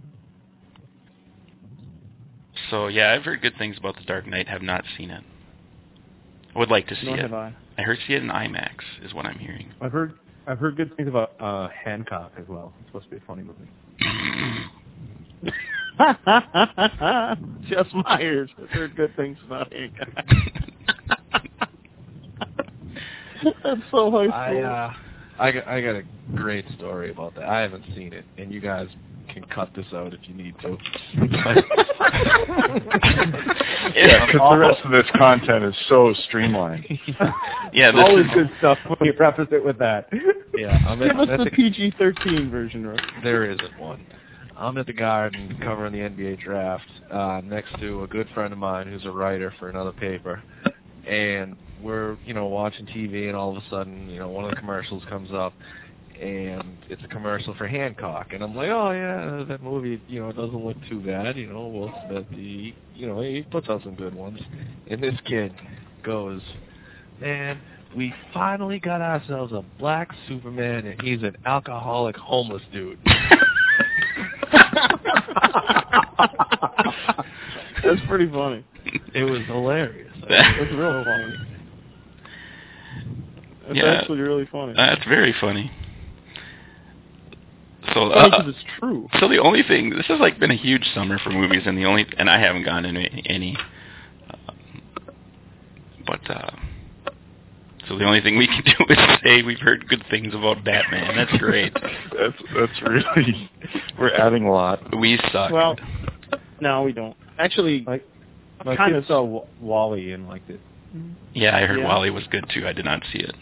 Speaker 4: So yeah, I've heard good things about The Dark Knight. Have not seen it. I would like to see
Speaker 1: Nor
Speaker 4: it.
Speaker 1: have I.
Speaker 4: I heard see it in IMAX is what I'm hearing.
Speaker 5: I've heard I've heard good things about uh, Hancock as well. It's supposed to be a funny movie.
Speaker 1: Jess Myers has heard good things about Hancock. That's so high school.
Speaker 3: I uh, I got, I got a great story about that. I haven't seen it, and you guys can cut this out if you need to.
Speaker 2: Yeah, because the rest of this content is so streamlined.
Speaker 4: Yeah, this
Speaker 5: Always
Speaker 4: is,
Speaker 5: good stuff when you preface it with that.
Speaker 3: Yeah, I'm
Speaker 1: Give us
Speaker 3: at,
Speaker 1: the
Speaker 3: at the,
Speaker 1: P G thirteen version, Rook.
Speaker 3: there isn't one. I'm at the Garden covering the N B A draft uh, next to a good friend of mine who's a writer for another paper, and we're you know watching T V, and all of a sudden you know one of the commercials comes up, and it's a commercial for Hancock, and I'm like, oh yeah, that movie you know doesn't look too bad, you know Will Smith, he you know he puts out some good ones, and this kid goes, man, we finally got ourselves a black Superman, and he's an alcoholic homeless dude.
Speaker 1: That's pretty funny.
Speaker 3: It was hilarious.
Speaker 1: That's real funny. That's
Speaker 4: Yeah.
Speaker 1: actually really funny.
Speaker 4: that's very funny. So,
Speaker 1: Funny
Speaker 4: uh,
Speaker 1: 'cause it's true.
Speaker 4: so the only thing, this has like been a huge summer for movies, and the only, and I haven't gone into any. Uh, but uh, so the only thing we can do is say we've heard good things about Batman. That's great.
Speaker 2: That's that's really we're adding a lot.
Speaker 4: We suck.
Speaker 1: Well, no, we don't. Actually,
Speaker 5: Like,
Speaker 1: I'm
Speaker 5: my
Speaker 1: kind
Speaker 5: kid
Speaker 1: of
Speaker 5: saw W- Wall-E and liked it.
Speaker 4: yeah, I heard
Speaker 1: yeah.
Speaker 4: Wall-E was good too. I did not see it.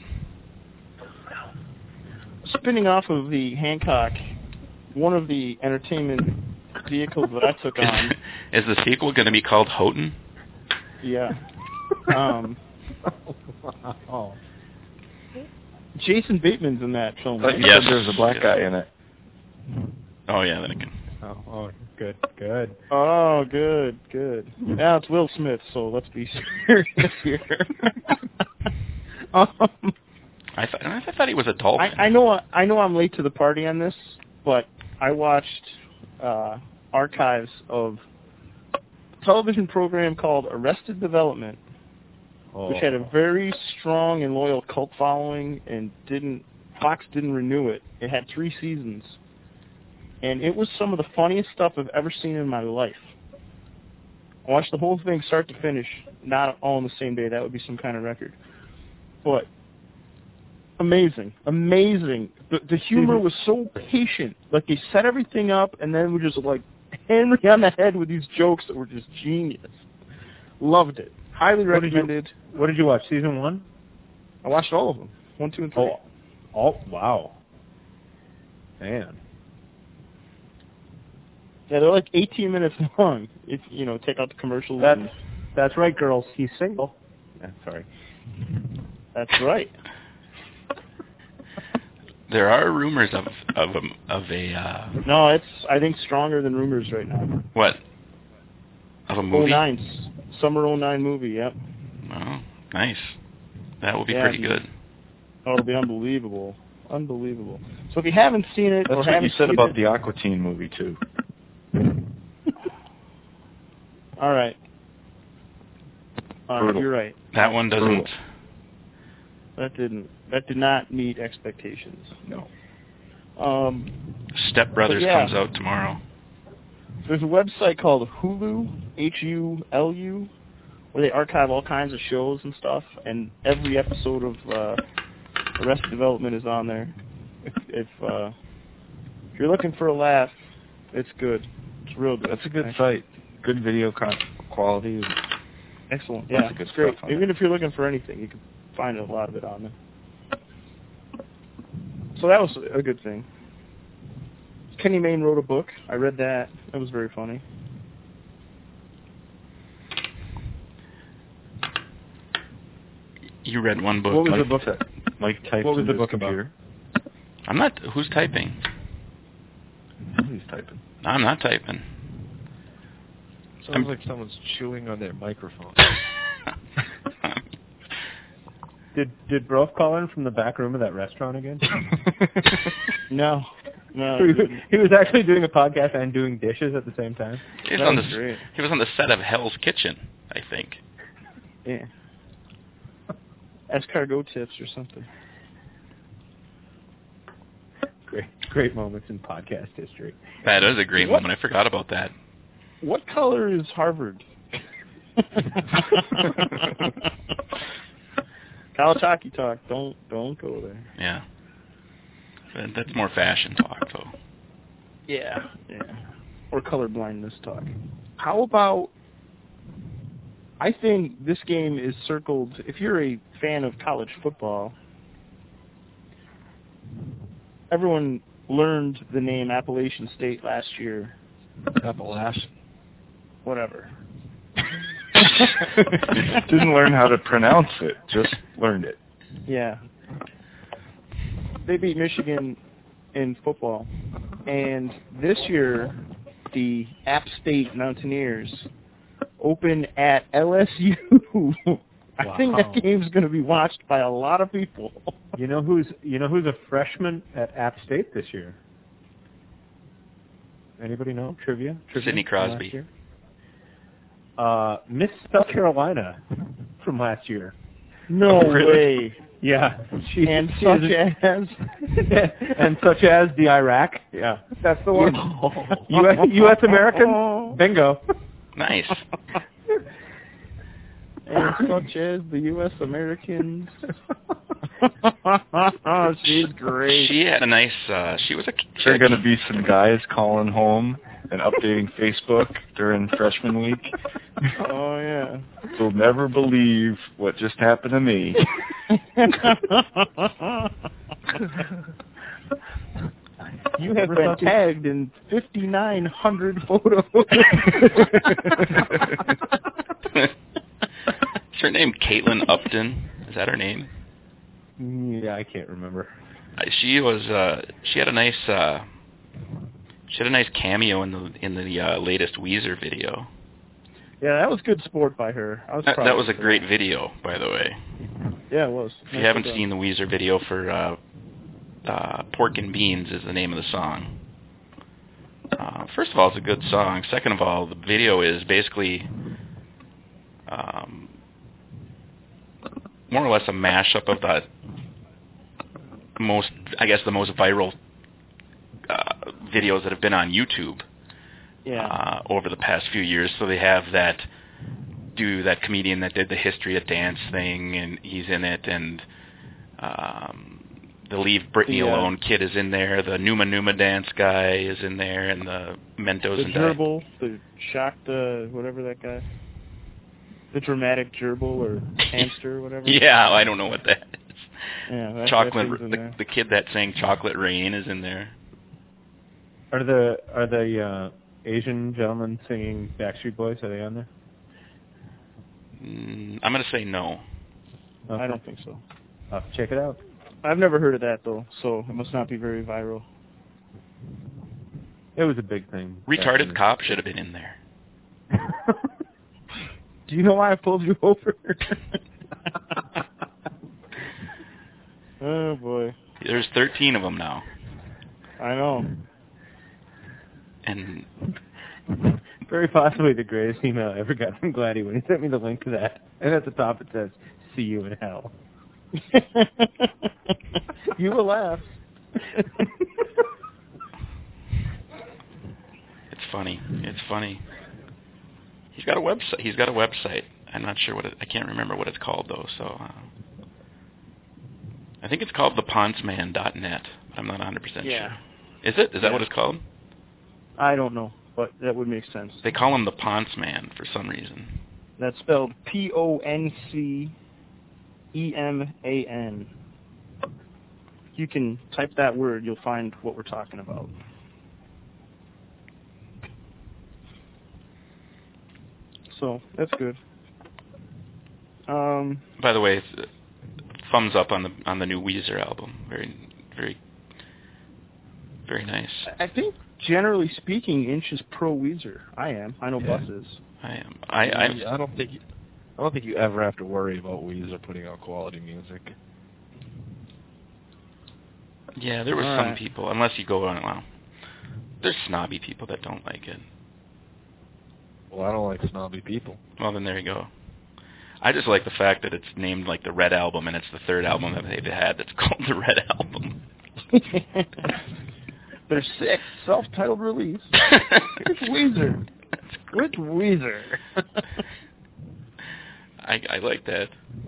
Speaker 1: spinning off of the Hancock. One of the entertainment vehicles that I took on.
Speaker 4: Is the sequel going to be called Houghton?
Speaker 1: Yeah. Um,
Speaker 5: oh.
Speaker 1: Jason Bateman's in that film.
Speaker 2: But
Speaker 1: Right?
Speaker 2: you
Speaker 4: Yes.
Speaker 2: said there's a black
Speaker 4: Yes.
Speaker 2: guy in it.
Speaker 4: Oh yeah, then again.
Speaker 5: Oh, oh, good, good.
Speaker 1: Oh, good, good. Yeah, it's Will Smith, so let's be serious here. um,
Speaker 4: I th- I thought he was a dolphin.
Speaker 1: I, I know I know I'm late to the party on this, but I watched uh, archives of a television program called Arrested Development,
Speaker 5: Oh.
Speaker 1: which had a very strong and loyal cult following, and didn't Fox didn't renew it. It had three seasons, and it was some of the funniest stuff I've ever seen in my life. I watched the whole thing start to finish, not all on the same day. That would be some kind of record. But amazing, amazing. The, the humor was so patient. Like, they set everything up, and then we just, like, Henry on the head with these jokes that were just genius. Loved it. Highly
Speaker 5: What did you-
Speaker 1: recommended.
Speaker 5: What did you watch? Season one?
Speaker 1: I watched all of them. One, two, and three.
Speaker 5: Oh, oh wow. Man.
Speaker 1: Yeah, they're like eighteen minutes long, if, you know, take out the commercials.
Speaker 5: That's,
Speaker 1: and,
Speaker 5: that's right, girls. He's single. Yeah, sorry.
Speaker 1: that's right.
Speaker 4: There are rumors of of a, of a uh,
Speaker 1: No, it's, I think, stronger than rumors right now.
Speaker 4: what? Of a
Speaker 1: oh
Speaker 4: movie?
Speaker 1: nine, Summer oh nine movie, yep.
Speaker 4: Oh, nice. That will be
Speaker 1: Yeah,
Speaker 4: pretty
Speaker 1: dude.
Speaker 4: good.
Speaker 1: Oh, it'll be unbelievable. Unbelievable. So if you haven't seen it,
Speaker 2: That's
Speaker 1: or
Speaker 2: what
Speaker 1: haven't
Speaker 2: you said
Speaker 1: seen
Speaker 2: about
Speaker 1: it,
Speaker 2: the Aqua Teen movie, too.
Speaker 1: all right. All right,
Speaker 2: Brutal.
Speaker 1: you're right.
Speaker 4: That one doesn't.
Speaker 2: Brutal.
Speaker 1: That didn't. That did not meet expectations.
Speaker 2: No.
Speaker 1: Um,
Speaker 4: Step Brothers
Speaker 1: But yeah.
Speaker 4: comes out tomorrow.
Speaker 1: there's a website called Hulu, H U L U, where they archive all kinds of shows and stuff, and every episode of uh, Arrested Development is on there. If if, uh, if you're looking for a laugh, it's good. It's real good.
Speaker 2: That's a good site. Good video con- quality.
Speaker 1: Excellent.
Speaker 2: Lots
Speaker 1: Yeah,
Speaker 2: of good
Speaker 1: it's great.
Speaker 2: stuff on
Speaker 1: Even if you're looking for anything, you can find a lot of it on there. So that was a good thing. Kenny Mayne wrote a book. I read that. That was very funny.
Speaker 4: You read one book.
Speaker 5: What was
Speaker 2: Mike
Speaker 5: the book?
Speaker 2: ty- Mike types
Speaker 5: What was
Speaker 2: in
Speaker 5: the
Speaker 2: his
Speaker 5: book about?
Speaker 2: computer.
Speaker 4: I'm not. Who's typing?
Speaker 2: He's typing.
Speaker 4: I'm not typing.
Speaker 3: Sounds
Speaker 4: I'm-
Speaker 3: like someone's chewing on their microphone.
Speaker 5: Did did Brof call in from the back room of that restaurant again?
Speaker 1: No. No.
Speaker 5: he, was, he was actually doing a podcast and doing dishes at the same time.
Speaker 4: He was
Speaker 1: That
Speaker 4: on the
Speaker 1: was great.
Speaker 4: he was on the set of Hell's Kitchen, I think.
Speaker 1: Yeah. Escargot tips or something.
Speaker 5: Great great moments in podcast history.
Speaker 4: That is a great
Speaker 1: What?
Speaker 4: moment. I forgot about that.
Speaker 1: What color is Harvard? College hockey talk. Don't don't go there.
Speaker 4: Yeah. That- That's more fashion talk, though.
Speaker 1: Yeah. Yeah. Or color blindness talk. How about? I think this game is circled. If you're a fan of college football, everyone learned the name Appalachian State last year.
Speaker 3: Appalachian.
Speaker 1: Whatever.
Speaker 2: Didn't learn how to pronounce it, just learned it.
Speaker 1: Yeah. They beat Michigan in football. And this year, the App State Mountaineers open at L S U. I think
Speaker 5: Wow.
Speaker 1: that game's going to be watched by a lot of people.
Speaker 5: You know who's you know who's a freshman at App State this year? Anybody know trivia? trivia
Speaker 4: Sidney
Speaker 5: from last
Speaker 4: Crosby.
Speaker 5: year? Uh, Miss South Carolina from last year.
Speaker 1: No way.
Speaker 5: Yeah, she,
Speaker 1: And
Speaker 5: she
Speaker 1: such
Speaker 5: is-
Speaker 1: as...
Speaker 5: and such as the Iraq. Yeah, that's the one. U S U S American. Bingo.
Speaker 4: Nice.
Speaker 1: And such as the U S Americans. She's great.
Speaker 4: She had a nice. Uh, she was a.
Speaker 2: There are going to be some guys calling home and updating Facebook during freshman week.
Speaker 1: Oh, yeah.
Speaker 2: You'll never believe what just happened to me.
Speaker 1: You have been tagged in fifty-nine hundred photos.
Speaker 4: Is her name Caitlin Upton? Is that her name?
Speaker 5: Yeah, I can't remember.
Speaker 4: Uh, She was. Uh, she had a nice. Uh, she had a nice cameo in the in the uh, latest Weezer video.
Speaker 1: Yeah, that was good sport by her. I was
Speaker 4: That,
Speaker 1: proud
Speaker 4: that
Speaker 1: of
Speaker 4: was a
Speaker 1: her.
Speaker 4: great video, by the way.
Speaker 1: Yeah, it was.
Speaker 4: If you haven't seen the Weezer video for uh, uh, Pork and Beans is the name of the song. Uh, first of all, it's a good song. Second of all, the video is basically um, more or less a mashup of the most, I guess, the most viral uh, videos that have been on YouTube
Speaker 1: yeah.
Speaker 4: uh, over the past few years. So they have that do that comedian that did the History of Dance thing, and he's in it, and um, the Leave Britney
Speaker 1: the, uh,
Speaker 4: Alone kid is in there. The Numa Numa dance guy is in there, and the Mentos
Speaker 1: the
Speaker 4: and
Speaker 1: gerbil, the shock, the whatever that guy, the dramatic gerbil or hamster or whatever.
Speaker 4: Yeah, I don't know what that is.
Speaker 1: Yeah, that,
Speaker 4: Chocolate.
Speaker 1: that
Speaker 4: the, the kid that sang Chocolate Rain is in there.
Speaker 5: Are the are the uh, Asian gentlemen singing Backstreet Boys? Are they on there?
Speaker 4: Mm, I'm gonna say no.
Speaker 5: Okay.
Speaker 1: I don't think so.
Speaker 5: I'll have to check it out.
Speaker 1: I've never heard of that though, so it must not be very viral.
Speaker 5: It was a big thing.
Speaker 4: Retarded Cop should have been in there.
Speaker 1: Do you know why I pulled you over? Oh boy.
Speaker 4: There's thirteen of them now,
Speaker 1: I know.
Speaker 4: and
Speaker 5: Very possibly the greatest email I ever got from Gladdy when he sent me the link to that. And at the top it says, "See you in hell." You will laugh.
Speaker 4: it's funny. It's funny. He's got a website. He's got a website. I'm not sure what it, I can't remember what it's called though. So uh, I think it's called the ponce man dot net. I'm not one hundred percent
Speaker 1: Yeah.
Speaker 4: sure. Is it? Is that
Speaker 1: Yeah.
Speaker 4: what it's called?
Speaker 1: I don't know, but that would make sense.
Speaker 4: They call him the Ponce Man for some reason.
Speaker 1: That's spelled P O N C E M A N. You can type that word, you'll find what we're talking about. So, that's good. Um,
Speaker 4: By the way, it's, uh, thumbs up on the on the new Weezer album. Very, very, very nice.
Speaker 1: I think, generally speaking, Inch is pro Weezer. I am. I know
Speaker 3: Yeah.
Speaker 1: Bus is.
Speaker 4: I am. I I,
Speaker 3: I don't think you, I don't think you ever have to worry about Weezer putting out quality music.
Speaker 4: Yeah, there were
Speaker 1: All
Speaker 4: some
Speaker 1: right.
Speaker 4: people, unless you go on, well, there's snobby people that don't like it.
Speaker 3: Well, I don't like snobby people.
Speaker 4: Well, then there you go. I just like the fact that it's named like the Red Album, and it's the third album that they've had that's called the Red Album.
Speaker 1: Their sixth self-titled release. It's Weezer. With Weezer.
Speaker 4: I I like that.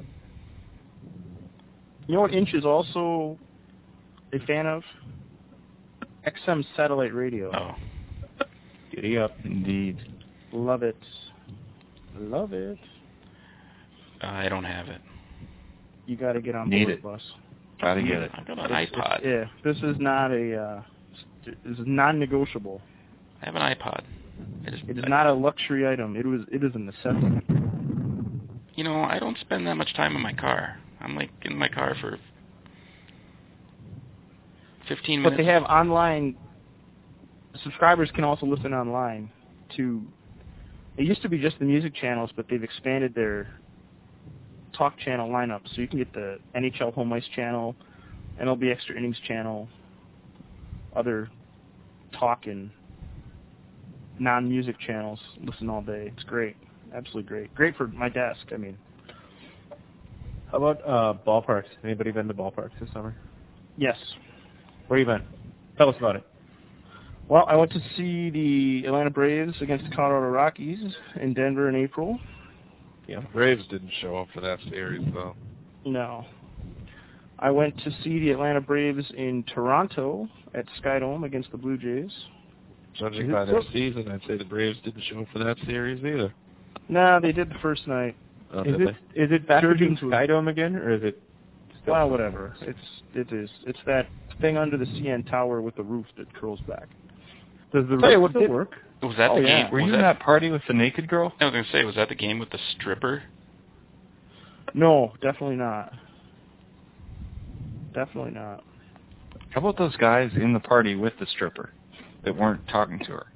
Speaker 1: You know what Inch is also a fan of? X M satellite radio.
Speaker 4: Oh,
Speaker 5: Giddy up.
Speaker 2: Indeed.
Speaker 1: Love it. Love it.
Speaker 4: I don't have it.
Speaker 1: You got to get on
Speaker 2: Need
Speaker 1: board,
Speaker 2: it.
Speaker 1: Bus.
Speaker 2: Gotta get it.
Speaker 4: I've got an
Speaker 1: It's-
Speaker 4: iPod.
Speaker 1: it's- yeah, this is not a. Uh, this is non-negotiable.
Speaker 4: I have an iPod. I just,
Speaker 1: It is
Speaker 4: I-
Speaker 1: not a luxury item. It was. It is a necessity.
Speaker 4: You know, I don't spend that much time in my car. I'm like in my car for fifteen
Speaker 1: But
Speaker 4: minutes.
Speaker 1: they have online. Subscribers can also listen online to. It used to be just the music channels, but they've expanded their talk channel lineup, so you can get the N H L Home Ice channel, M L B Extra Innings channel, other talk and non-music channels. Listen all day. It's great. Absolutely great. Great for my desk. I mean,
Speaker 5: How about uh, ballparks? Anybody been to ballparks this summer?
Speaker 1: yes.
Speaker 5: Where you been? Tell us about it.
Speaker 1: Well, I went to see the Atlanta Braves against the Colorado Rockies in Denver in April.
Speaker 3: Yeah, Braves didn't show up for that series though.
Speaker 1: No. I went to see the Atlanta Braves in Toronto at Skydome against the Blue Jays.
Speaker 3: Judging
Speaker 1: Is it
Speaker 3: by their
Speaker 1: so-
Speaker 3: season, I'd say the Braves didn't show up for that series either.
Speaker 1: No, they did the first night.
Speaker 3: Oh,
Speaker 5: Is
Speaker 3: did
Speaker 5: it is it back to
Speaker 1: Surgeons
Speaker 5: being
Speaker 1: was-
Speaker 5: Skydome again, or is it still?
Speaker 1: Well, whatever. It's it is. It's that thing under the C N Tower with the roof that curls back.
Speaker 5: Does the
Speaker 1: Tell you
Speaker 5: roof
Speaker 1: what
Speaker 5: still
Speaker 1: did-
Speaker 5: work?
Speaker 4: Was that
Speaker 1: Oh,
Speaker 4: the
Speaker 1: yeah.
Speaker 4: game?
Speaker 2: Were
Speaker 4: was
Speaker 2: you
Speaker 4: that,
Speaker 2: in that party with the naked girl?
Speaker 4: I was going to say, was that the game with the stripper?
Speaker 1: No, definitely not. Definitely not.
Speaker 2: How about those guys in the party with the stripper that weren't talking to her?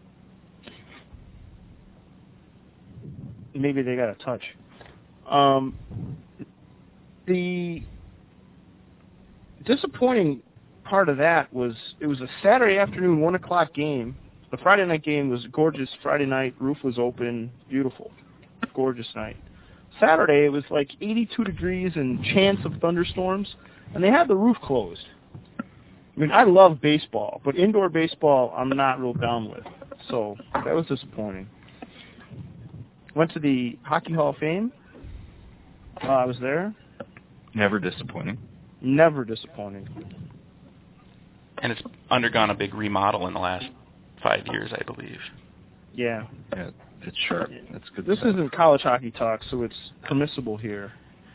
Speaker 1: Maybe they got a touch. Um, the disappointing part of that was it was a Saturday afternoon, one o'clock game. The Friday night game was gorgeous. Friday night, roof was open, beautiful, gorgeous night. Saturday, it was like eighty-two degrees and chance of thunderstorms, and they had the roof closed. I mean, I love baseball, but indoor baseball I'm not real down with, so that was disappointing. Went to the Hockey Hall of Fame. Uh, I was there.
Speaker 2: Never disappointing.
Speaker 1: Never disappointing.
Speaker 4: And it's undergone a big remodel in the last five years, I believe.
Speaker 1: Yeah.
Speaker 2: Yeah, it's sharp. That's good.
Speaker 1: This
Speaker 2: stuff.
Speaker 1: isn't college hockey talk, so it's permissible here.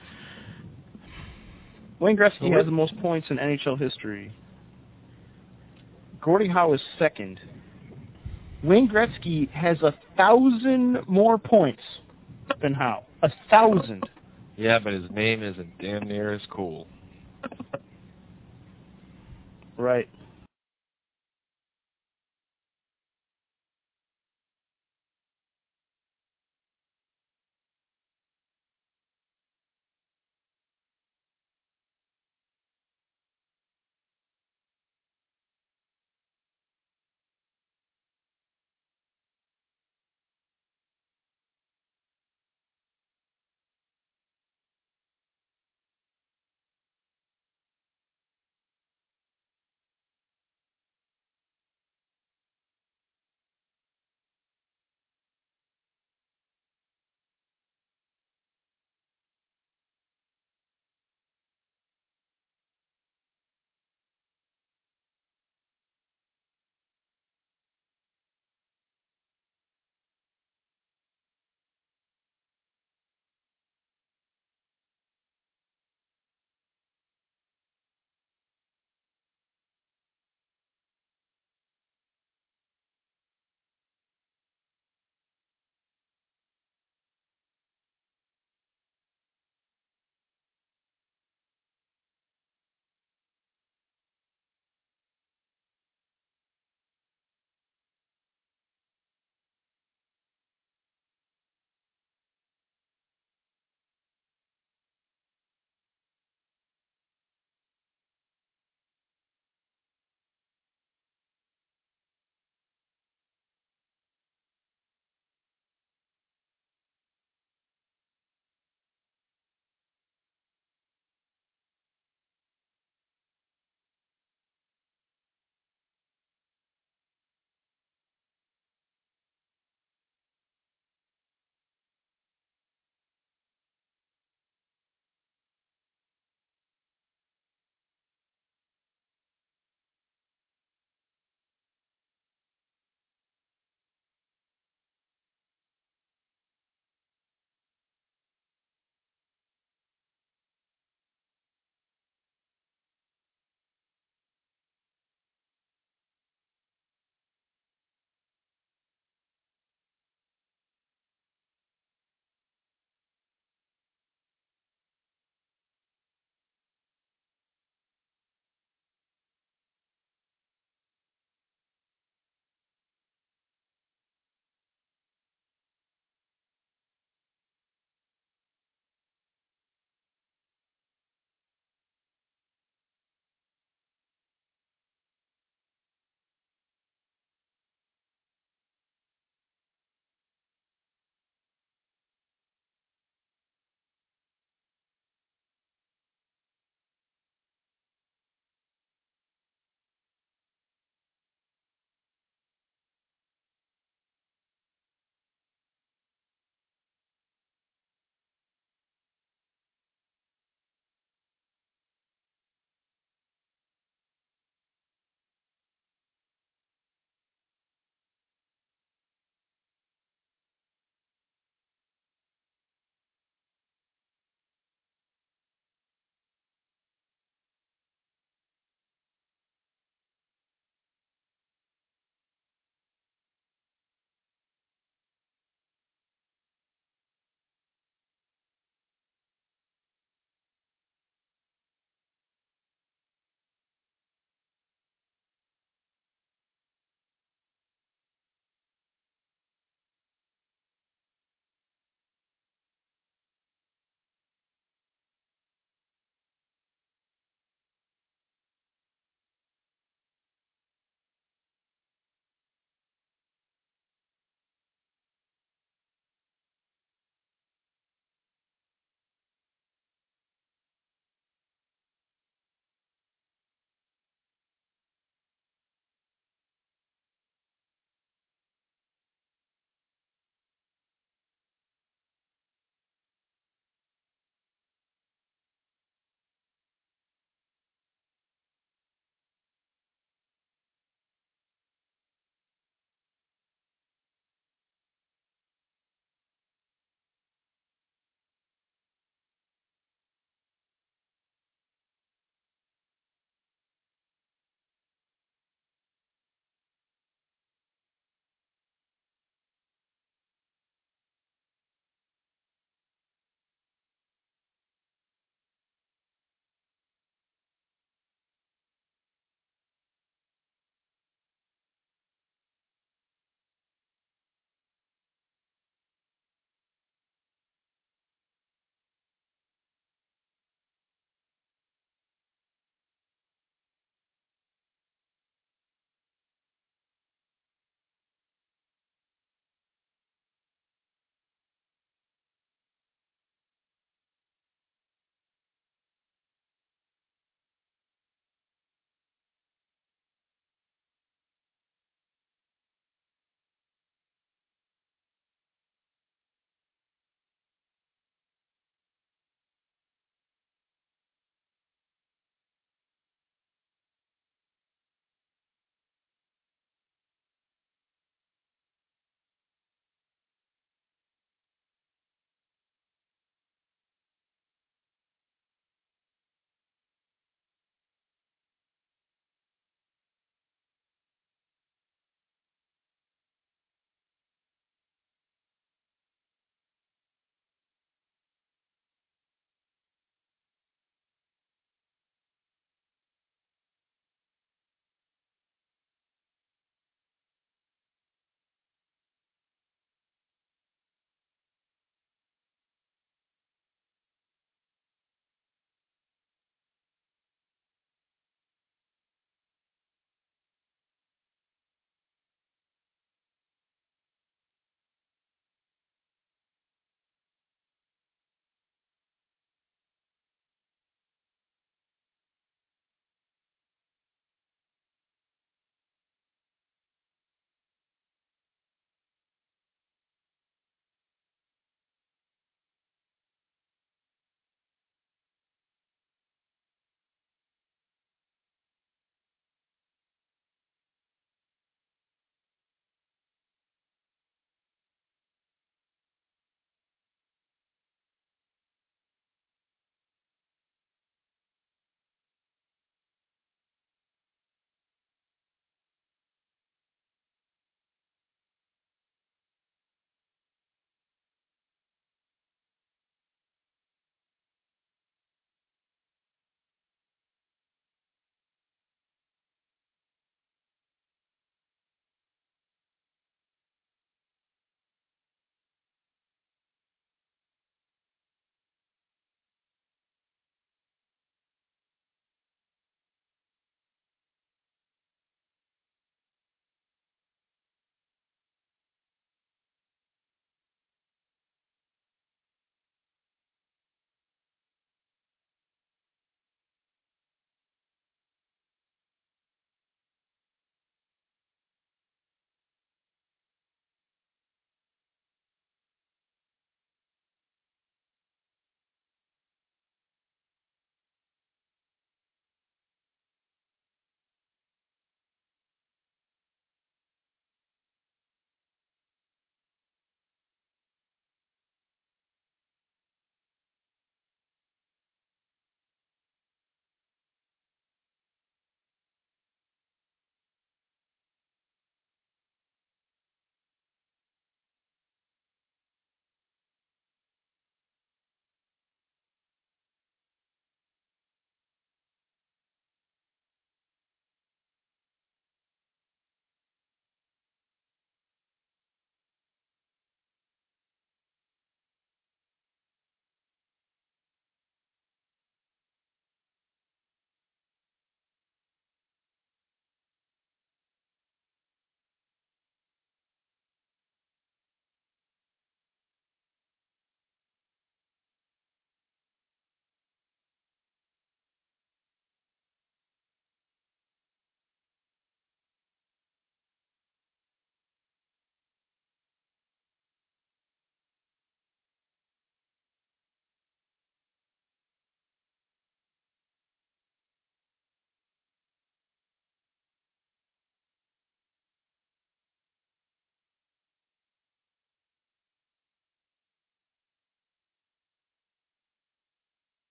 Speaker 1: Wayne Gretzky has the most points in N H L history. Gordie Howe is second. Wayne Gretzky has a thousand more points than Howe. A thousand.
Speaker 3: Yeah, but his name isn't damn near as cool.
Speaker 1: Right.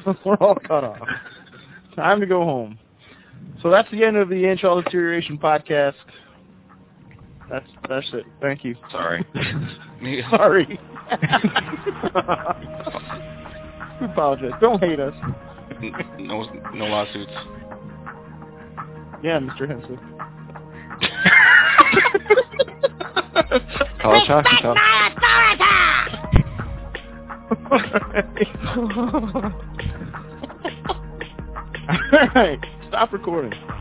Speaker 1: We're all cut off. Time to go home. So that's the end of the N H L Deterioration podcast. That's that's it. Thank you.
Speaker 4: Sorry.
Speaker 1: Sorry. We apologize. Don't hate us.
Speaker 4: No, no lawsuits.
Speaker 1: Yeah, Mister Henson.
Speaker 2: College hockey
Speaker 7: Respect
Speaker 2: talk.
Speaker 7: my authority!
Speaker 1: All right. Stop recording.